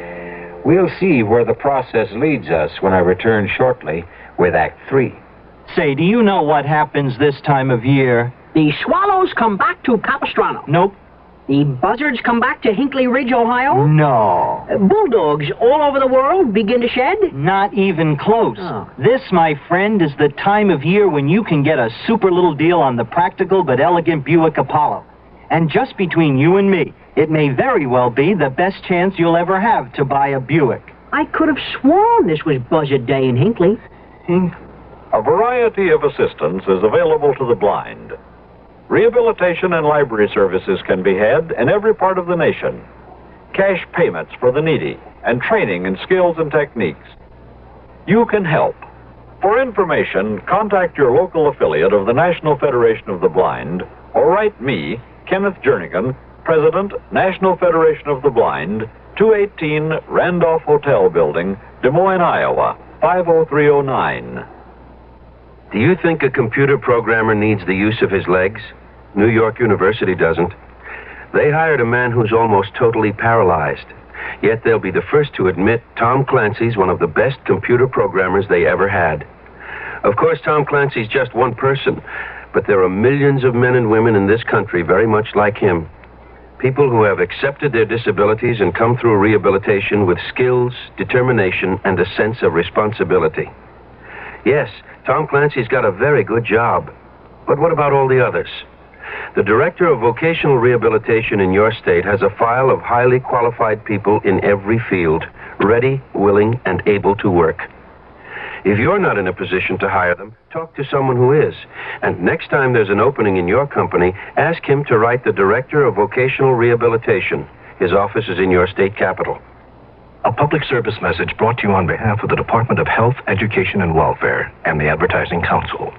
We'll see where the process leads us when I return shortly with Act Three. Say, do you know what happens this time of year? The swallows come back to Capistrano. Nope. The buzzards come back to Hinkley Ridge, Ohio. No. Uh, bulldogs all over the world begin to shed. Not even close. Oh. This, my friend, is the time of year when you can get a super little deal on the practical but elegant Buick Apollo. And just between you and me, it may very well be the best chance you'll ever have to buy a Buick. I could have sworn this was Buzzard Day in Hinkley. Hinkley. A variety of assistance is available to the blind. Rehabilitation and library services can be had in every part of the nation. Cash payments for the needy and training in skills and techniques. You can help. For information, contact your local affiliate of the National Federation of the Blind or write me, Kenneth Jernigan, President, National Federation of the Blind, two eighteen Randolph Hotel Building, Des Moines, Iowa, five oh three oh nine. Do you think a computer programmer needs the use of his legs? New York University doesn't. They hired a man who's almost totally paralyzed. Yet they'll be the first to admit Tom Clancy's one of the best computer programmers they ever had. Of course, Tom Clancy's just one person, but there are millions of men and women in this country very much like him. People who have accepted their disabilities and come through rehabilitation with skills, determination, and a sense of responsibility. Yes, Tom Clancy's got a very good job. But what about all the others? The Director of Vocational Rehabilitation in your state has a file of highly qualified people in every field, ready, willing, and able to work. If you're not in a position to hire them, talk to someone who is. And next time there's an opening in your company, ask him to write the Director of Vocational Rehabilitation. His office is in your state capital. A public service message brought to you on behalf of the Department of Health, Education, and Welfare and the Advertising Council.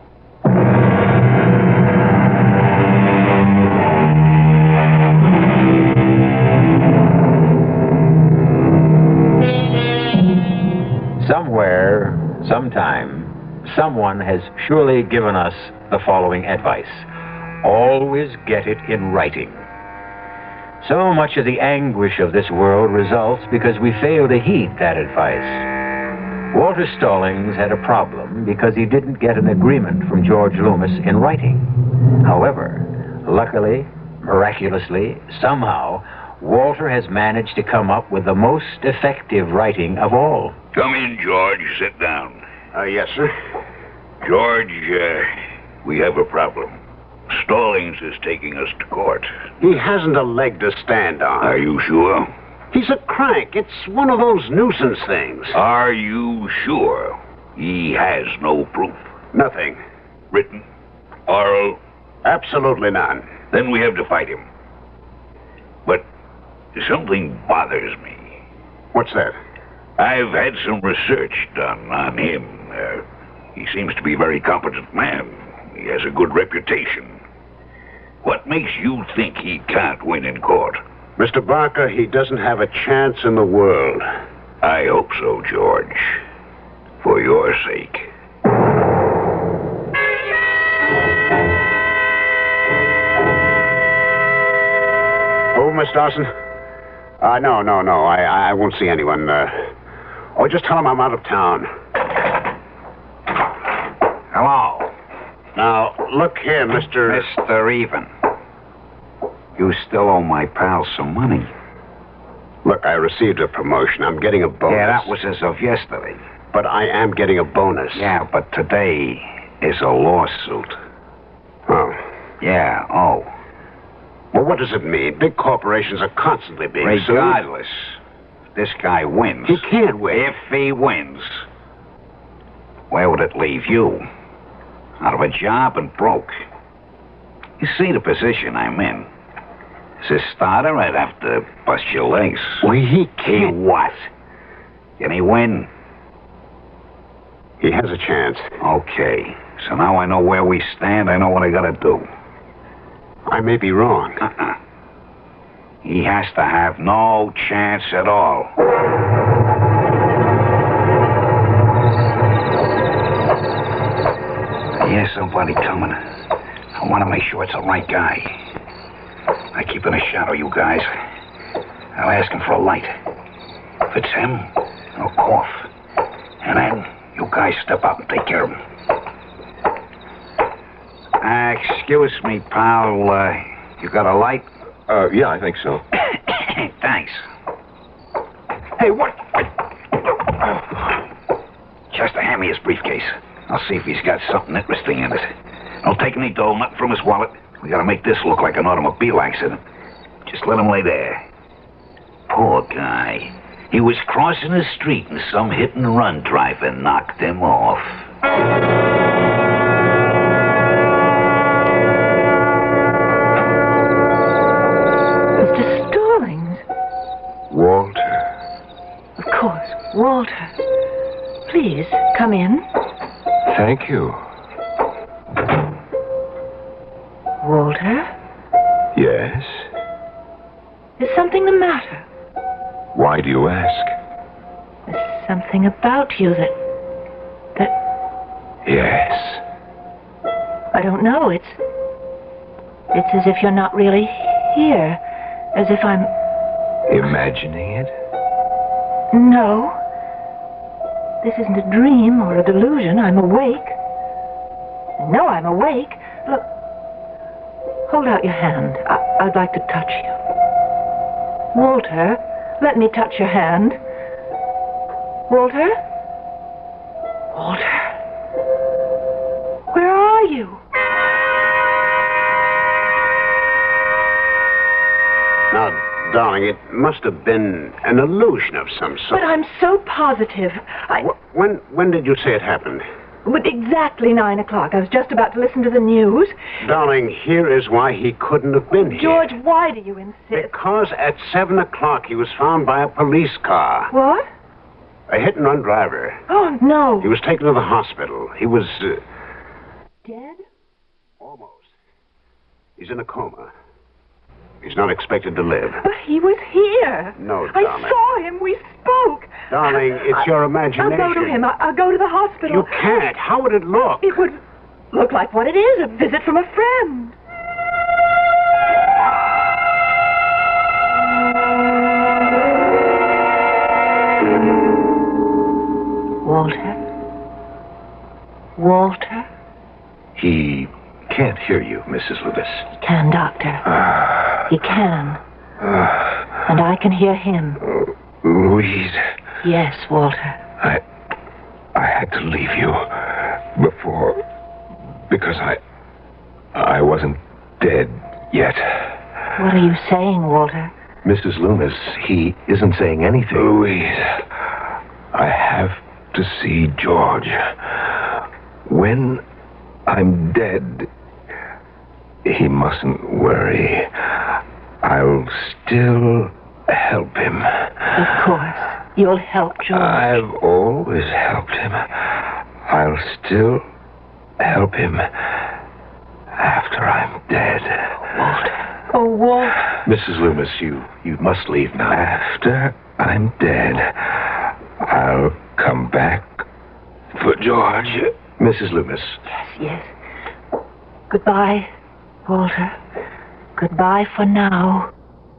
Somewhere, sometime, someone has surely given us the following advice. Always get it in writing. So much of the anguish of this world results because we fail to heed that advice. Walter Stallings had a problem because he didn't get an agreement from George Loomis in writing. However, luckily, miraculously, somehow, Walter has managed to come up with the most effective writing of all. Come in, George. Sit down. Uh, yes, sir. George, uh, we have a problem. Stallings is taking us to court. He hasn't a leg to stand on. Are you sure? He's a crank. It's one of those nuisance things. Are you sure? He has no proof. Nothing. Written? Oral? Absolutely none. Then we have to fight him. But something bothers me. What's that? I've had some research done on him. Uh, he seems to be a very competent man. He has a good reputation. What makes you think he can't win in court? Mister Barker, he doesn't have a chance in the world. I hope so, George. For your sake. Oh, Miss Dawson? Uh, no, no, no. I, I won't see anyone. Uh, oh, just tell him I'm out of town. Hello. Now, look here, Mister Mister Even. You still owe my pal some money. Look, I received a promotion. I'm getting a bonus. Yeah, that was as of yesterday. But I am getting a bonus. Yeah, but today is a lawsuit. Oh. Yeah, oh. Well, what does it mean? Big corporations are constantly being sued. Regardless, this guy wins. He can't win. If he wins, where would it leave you? Out of a job and broke. You see the position I'm in. As a starter, I'd have to bust your legs. Well, he can't. He what? Can he win? He has a chance. Okay. So now I know where we stand. I know what I gotta do. I may be wrong. Uh-uh. He has to have no chance at all. I hear somebody coming. I want to make sure it's the right guy. I keep in a shadow, you guys. I'll ask him for a light. If it's him, I'll cough. And then you guys step up and take care of him. Uh, excuse me, pal. Uh, you got a light? Uh, yeah, I think so. Thanks. Hey, what? Chester, hand me his briefcase. I'll see if he's got something interesting in it. Don't take any dough, nothing from his wallet. We gotta make this look like an automobile accident. Just let him lay there. Poor guy. He was crossing the street and some hit-and-run driver knocked him off. Mister Stallings. Walter. Of course, Walter. Please, come in. Thank you. Walter? Yes? Is something the matter? Why do you ask? There's something about you that... that... Yes. I don't know. It's... It's as if you're not really here. As if I'm... Imagining it? No. This isn't a dream or a delusion. I'm awake. No, I'm awake. Look. Hold out your hand. I- I'd like to touch you. Walter, let me touch your hand. Walter? Walter? Where are you? Now, darling, it must have been an illusion of some sort. But I'm so positive. I... Wh- When, when did you say it happened? But exactly nine o'clock. I was just about to listen to the news. Darling, here is why he couldn't have been here. George, why do you insist? Because at seven o'clock he was found by a police car. What? A hit-and-run driver. Oh, no. He was taken to the hospital. He was... Uh, Dead? Almost. He's in a coma. He's not expected to live. But he was here. No, I darling. saw him. We spoke. Darling, it's I, your imagination. I'll go to him. I, I'll go to the hospital. You can't. How would it look? It would look like what it is, a visit from a friend. Walter? Walter? He can't hear you, Missus Loomis. He can, Doctor. He can. And I can hear him. Louise, Yes, Walter. I... I had to leave you before... because I... I wasn't dead yet. What are you saying, Walter? Missus Loomis, he isn't saying anything. Louise, I have to see George. When I'm dead, he mustn't worry. I'll still help him. Of course. You'll help George. I've always helped him. I'll still help him after I'm dead. Walter. Oh, Walter. Missus Loomis, you, you must leave now. After I'm dead, I'll come back for George. Missus Loomis. Yes, yes. Goodbye, Walter. Goodbye for now.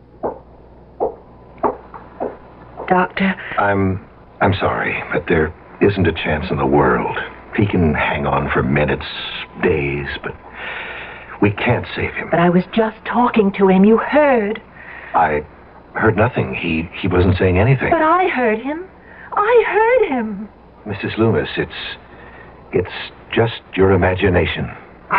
Doctor. I'm... I'm sorry, but there isn't a chance in the world. He can hang on for minutes, days, but we can't save him. But I was just talking to him. You heard. I... heard nothing. He he wasn't saying anything. But I heard him. I heard him. Missus Loomis, it's it's just your imagination.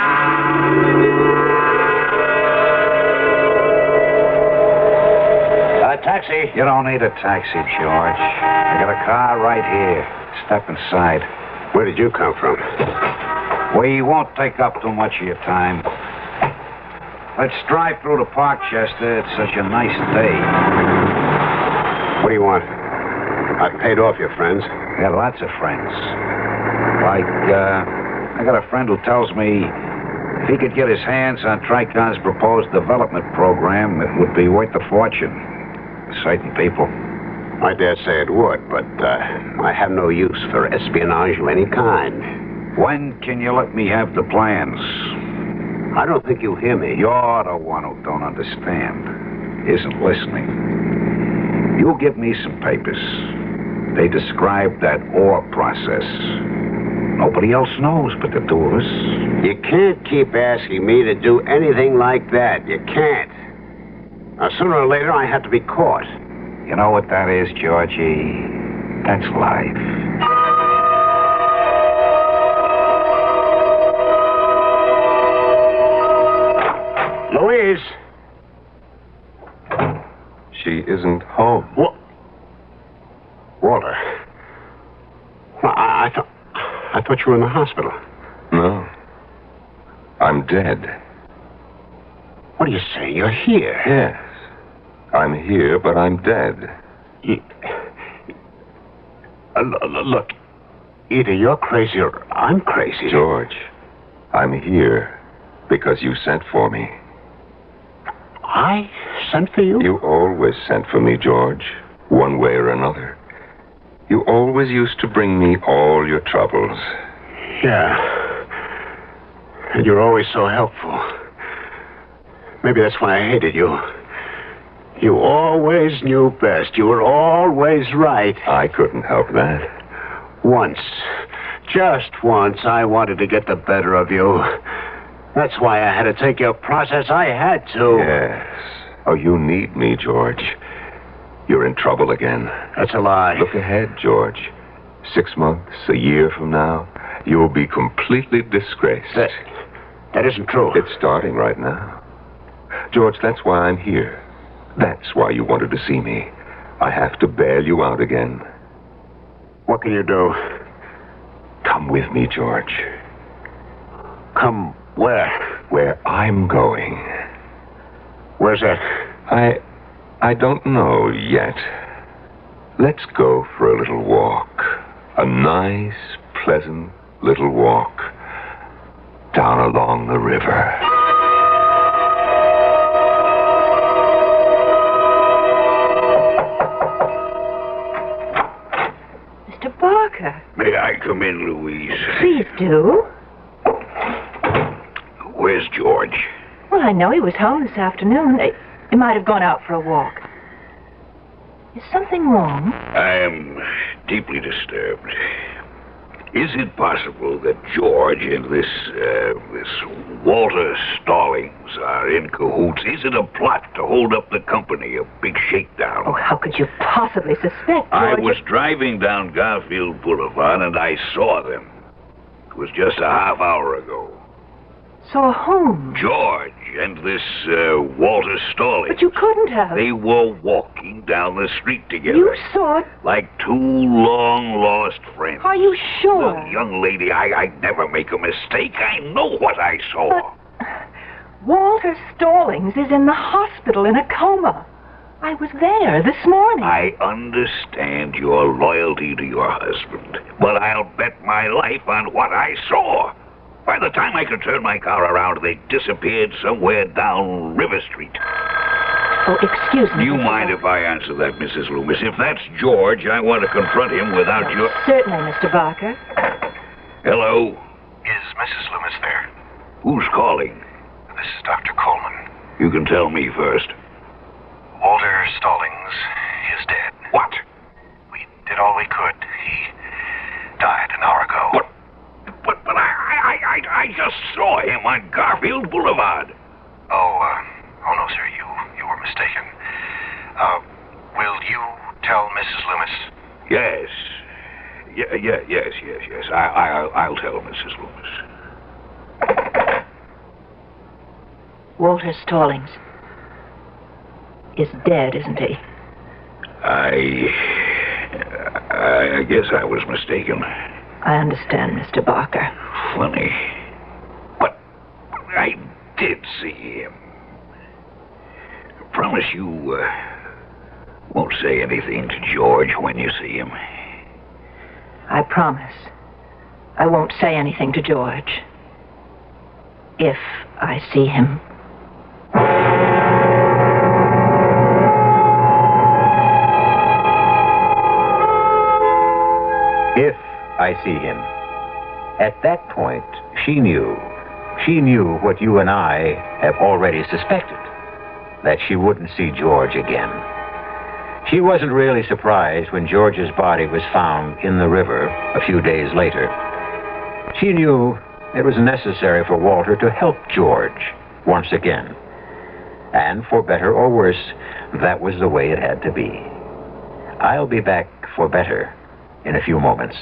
A taxi. You don't need a taxi, George. I got a car right here. Step inside. Where did you come from? We won't take up too much of your time. Let's drive through the park, Chester. It's such a nice day. What do you want? I paid off your friends. We got lots of friends. Like, uh, I got a friend who tells me if he could get his hands on Tricon's proposed development program, it would be worth a fortune. Certain people. I dare say it would, but uh, I have no use for espionage of any kind. When can you let me have the plans? I don't think you hear me. You're the one who don't understand. Isn't listening. You give me some papers. They describe that ore process. Nobody else knows but the two of us. You can't keep asking me to do anything like that. You can't. Now, sooner or later, I have to be caught. You know what that is, Georgie? That's life. Louise! She isn't home. What? Walter. Well, I, I thought... I thought you were in the hospital. No. I'm dead. What are you saying? You're here? Yes. I'm here, but I'm dead. You... Uh, look, either you're crazy or I'm crazy. George, I'm here because you sent for me. I sent for you? You always sent for me, George, one way or another. You always used to bring me all your troubles. Yeah. And you're always so helpful. Maybe that's why I hated you. You always knew best. You were always right. I couldn't help that. Once, just once, I wanted to get the better of you. That's why I had to take your process. I had to. Yes. Oh, you need me, George. You're in trouble again. That's a lie. Look ahead, George. Six months, a year from now, you'll be completely disgraced. That, that isn't true. It's starting right now. George, that's why I'm here. That's why you wanted to see me. I have to bail you out again. What can you do? Come with me, George. Come where? Where I'm going. Where's that? I... I don't know yet. Let's go for a little walk. A nice, pleasant little walk down along the river. Mister Barker. May I come in, Louise? Please do. Where's George? Well, I know he was home this afternoon. He might have gone out for a walk. Is something wrong? I am deeply disturbed. Is it possible that George and this, uh, this Walter Stallings are in cahoots? Is it a plot to hold up the company, a big shakedown? Oh, how could you possibly suspect George? I was driving down Garfield Boulevard and I saw them. It was just a half hour ago. Saw whom? George and this uh, Walter Stallings. But you couldn't have. They were walking down the street together. You saw it? Like two long-lost friends. Are you sure? Well, young lady, I, I never make a mistake. I know what I saw. But Walter Stallings is in the hospital in a coma. I was there this morning. I understand your loyalty to your husband, but I'll bet my life on what I saw. By the time I could turn my car around, they disappeared somewhere down River Street. Oh, excuse me. Do you mind if I answer that, Missus Loomis? If that's George, I want to confront him without your... Certainly, Mister Barker. Hello? Is Missus Loomis there? Who's calling? This is Doctor Coleman. You can tell me first. Walter Stallings is dead. What? We did all we could. He died an hour ago. What? But, but I, I, I, I just saw him on Garfield Boulevard. Oh, uh, oh no, sir, you, you were mistaken. Uh, yeah, yeah, yes, yes, yes. I, I, I'll, I'll tell Missus Loomis. Walter Stallings is dead, isn't he? I... I, I guess I was mistaken. I understand, Mister Barker. Funny. But I did see him. I promise you uh, won't say anything to George when you see him. I promise. I won't say anything to George. If I see him. If I see him. At that point, she knew. She knew what you and I have already suspected. That she wouldn't see George again. She wasn't really surprised when George's body was found in the river a few days later. She knew it was necessary for Walter to help George once again. And for better or worse, that was the way it had to be. I'll be back for better in a few moments.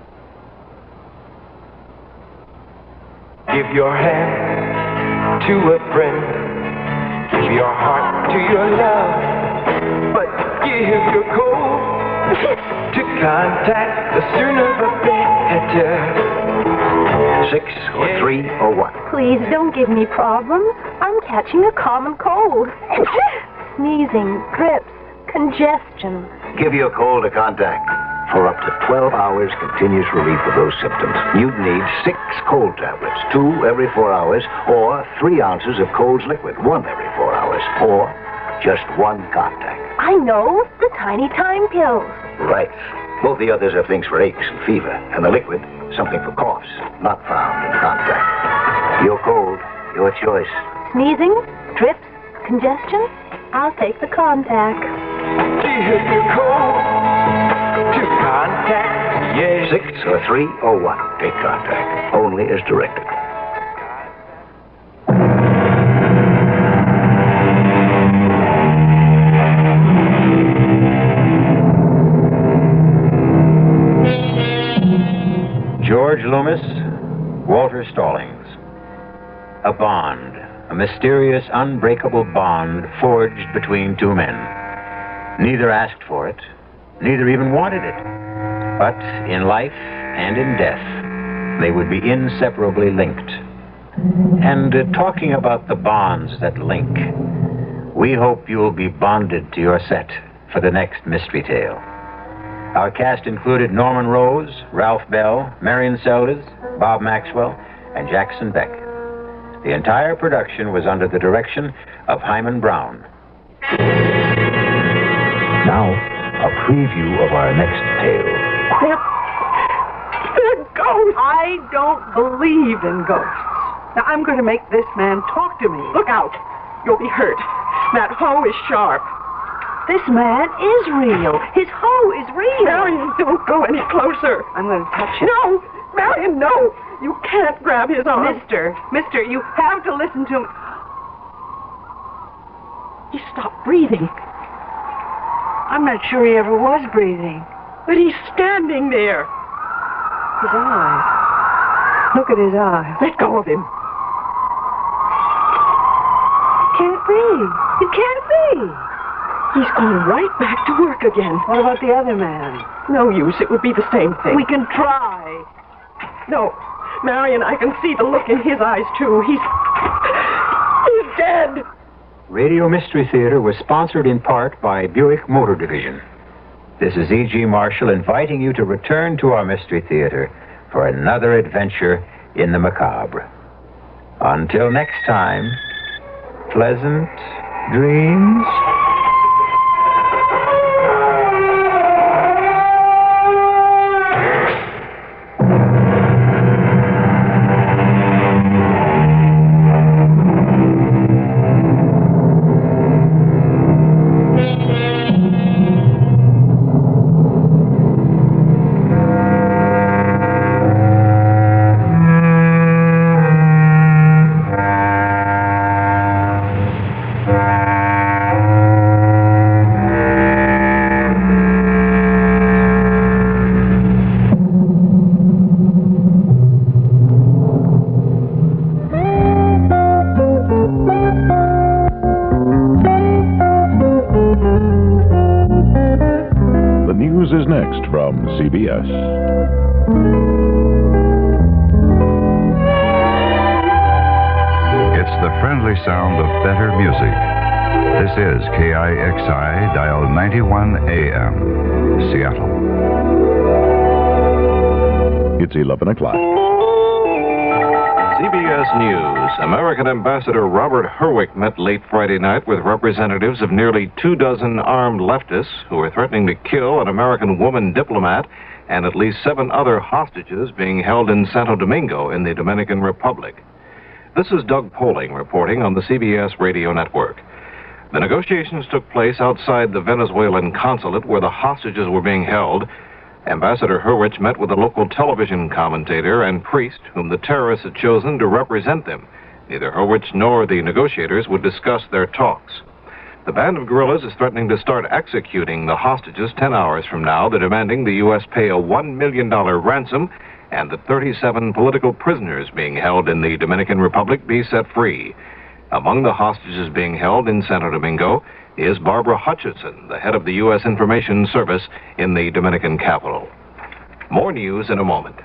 Give your hand to a friend. Give your heart to your love. But give your code to contact. The sooner the better. Six or three or what? Please don't give me problems. I'm catching a common cold. Sneezing, drips, congestion. Give your cold to contact. For up to twelve hours continuous relief of those symptoms, you'd need six cold tablets, two every four hours, or three ounces of Cold's liquid, one every four hours, or just one contact. I know, the tiny time pills. Right. Both the others have things for aches and fever, and the liquid, something for coughs, not found in contact. Your cold, your choice. Sneezing, drips, congestion? I'll take the contact. Give your cold to contact, yes. Six or three or one. Take contact. Only as directed. George Loomis, Walter Stallings. A bond, a mysterious, unbreakable bond forged between two men. Neither asked for it, neither even wanted it. But in life and in death, they would be inseparably linked. And uh, talking about the bonds that link, we hope you'll be bonded to your set for the next mystery tale. Our cast included Norman Rose, Ralph Bell, Marion Seldes, Bob Maxwell, and Jackson Beck. The entire production was under the direction of Hyman Brown. Now, a preview of our next tale. They're ghosts! I don't believe in ghosts. Now, I'm going to make this man talk to me. Look out. You'll be hurt. That hoe is sharp. This man is real. His hoe is real. Marion, don't go any closer. I'm going to touch him. No! Marion, no! You can't grab his arm. Mister, mister, you have to listen to me. He stopped breathing. I'm not sure he ever was breathing. But he's standing there. His eyes. Look at his eyes. Let go of him. He can't breathe. It can't be. He's going right back to work again. What about the other man? No use. It would be the same thing. We can try. No. Marion, I can see the look in his eyes, too. He's... He's dead. Radio Mystery Theater was sponsored in part by Buick Motor Division. This is E G. Marshall inviting you to return to our Mystery Theater for another adventure in the macabre. Until next time, pleasant dreams. from C B S. It's the friendly sound of better music. This is K I X I, dial ninety-one A M, Seattle. It's eleven o'clock. C B S News. American Ambassador Robert Herwick met late Friday night with representatives of nearly two dozen armed leftists who are threatening to kill an American woman diplomat and at least seven other hostages being held in Santo Domingo in the Dominican Republic. This is Doug Poling reporting on the C B S radio network. The negotiations took place outside the Venezuelan consulate where the hostages were being held. Ambassador Hurwitz met with a local television commentator and priest whom the terrorists had chosen to represent them. Neither Hurwitz nor the negotiators would discuss their talks. The band of guerrillas is threatening to start executing the hostages ten hours from now. They're demanding the U S pay a one million dollars ransom and that thirty-seven political prisoners being held in the Dominican Republic be set free. Among the hostages being held in Santo Domingo is Barbara Hutchinson, the head of the U S Information Service in the Dominican capital. More news in a moment.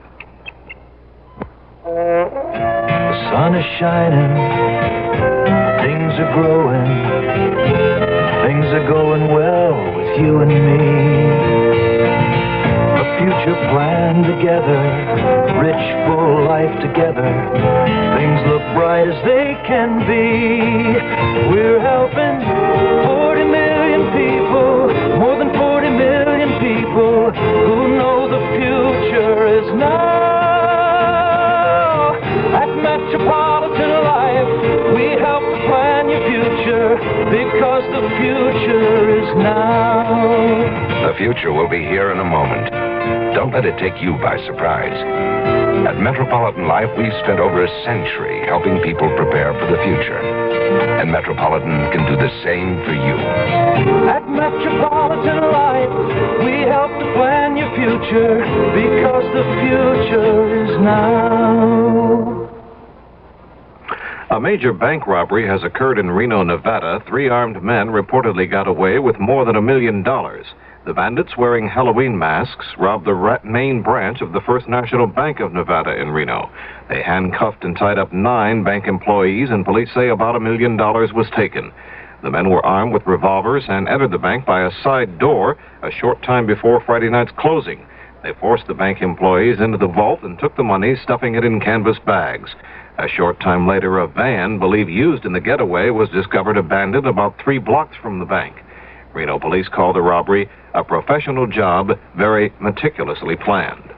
The sun is shining, things are growing, things are going well with you and me. A future planned together, rich, full life together, things look bright as they can be. We're helping forty million people, more than forty million people who know the future is now. At Metropolitan Life, we help plan your future because the future is now. The future will be here in a moment. Don't let it take you by surprise. At Metropolitan Life, we've spent over a century helping people prepare for the future. And Metropolitan can do the same for you. At Metropolitan Life, we help to plan your future because the future is now. A major bank robbery has occurred in Reno, Nevada. Three armed men reportedly got away with more than a million dollars. The bandits, wearing Halloween masks, robbed the main branch of the First National Bank of Nevada in Reno. They handcuffed and tied up nine bank employees, and police say about a million dollars was taken. The men were armed with revolvers and entered the bank by a side door a short time before Friday night's closing. They forced the bank employees into the vault and took the money, stuffing it in canvas bags. A short time later, a van, believed used in the getaway, was discovered abandoned about three blocks from the bank. Reno police call the robbery a professional job, very meticulously planned.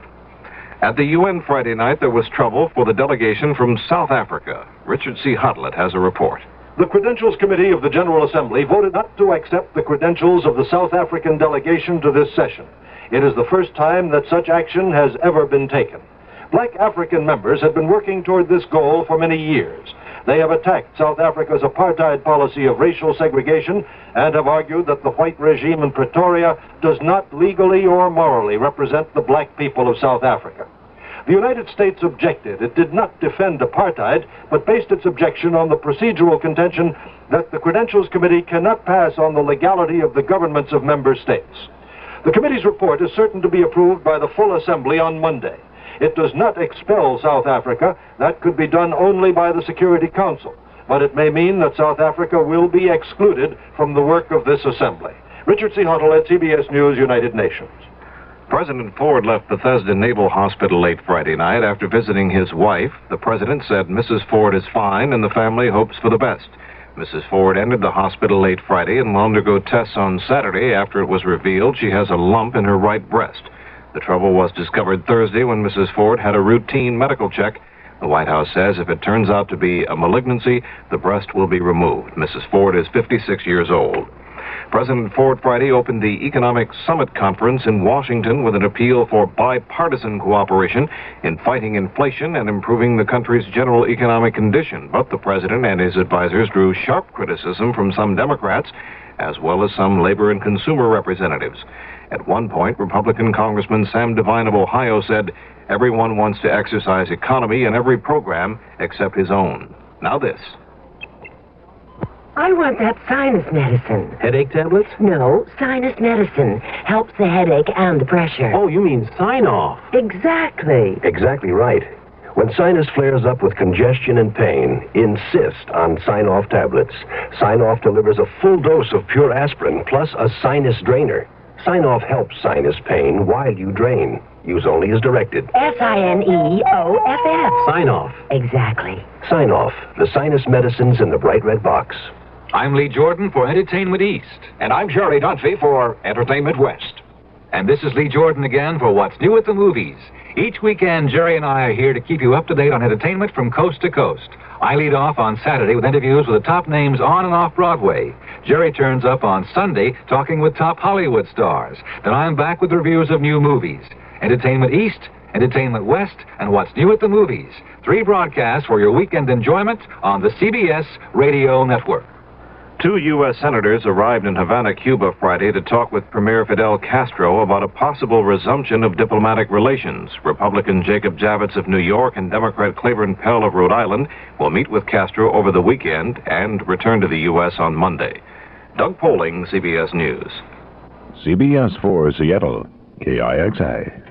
At the U N Friday night, there was trouble for the delegation from South Africa. Richard C. Hutlett has a report. The Credentials Committee of the General Assembly voted not to accept the credentials of the South African delegation to this session. It is the first time that such action has ever been taken. Black African members had been working toward this goal for many years. They have attacked South Africa's apartheid policy of racial segregation and have argued that the white regime in Pretoria does not legally or morally represent the black people of South Africa. The United States objected. It did not defend apartheid, but based its objection on the procedural contention that the Credentials Committee cannot pass on the legality of the governments of member states. The committee's report is certain to be approved by the full assembly on Monday. It does not expel South Africa. That could be done only by the Security Council. But it may mean that South Africa will be excluded from the work of this assembly. Richard C. Huntell, C B S News, United Nations. President Ford left Bethesda Naval Hospital late Friday night after visiting his wife. The president said Missus Ford is fine and the family hopes for the best. Missus Ford entered the hospital late Friday and will undergo tests on Saturday after it was revealed she has a lump in her right breast. The trouble was discovered Thursday when Missus Ford had a routine medical check. The White House says if it turns out to be a malignancy, the breast will be removed. Missus Ford is fifty-six years old. President Ford Friday opened the Economic Summit Conference in Washington with an appeal for bipartisan cooperation in fighting inflation and improving the country's general economic condition. But the president and his advisors drew sharp criticism from some Democrats, as well as some labor and consumer representatives. At one point, Republican Congressman Sam Devine of Ohio said, "Everyone wants to exercise economy in every program except his own." Now this. I want that sinus medicine. Headache tablets? No, sinus medicine. Helps the headache and the pressure. Oh, you mean sign-off. Exactly. Exactly right. When sinus flares up with congestion and pain, insist on Sign-Off tablets. Sign-Off delivers a full dose of pure aspirin plus a sinus drainer. Sign-Off helps sinus pain while you drain. Use only as directed. S I N E O F F. Sign-Off. Exactly. Sign-Off, the sinus medicines in the bright red box. I'm Lee Jordan for Entertainment East. And I'm Jerry Dunphy for Entertainment West. And this is Lee Jordan again for What's New at the Movies. Each weekend, Jerry and I are here to keep you up to date on entertainment from coast to coast. I lead off on Saturday with interviews with the top names on and off Broadway. Jerry turns up on Sunday talking with top Hollywood stars. Then I'm back with reviews of new movies. Entertainment East, Entertainment West, and What's New at the Movies. Three broadcasts for your weekend enjoyment on the C B S Radio Network. Two U S senators arrived in Havana, Cuba Friday to talk with Premier Fidel Castro about a possible resumption of diplomatic relations. Republican Jacob Javits of New York and Democrat Claiborne Pell of Rhode Island will meet with Castro over the weekend and return to the U S on Monday. Doug Poling, C B S News. C B S for Seattle, K I X I.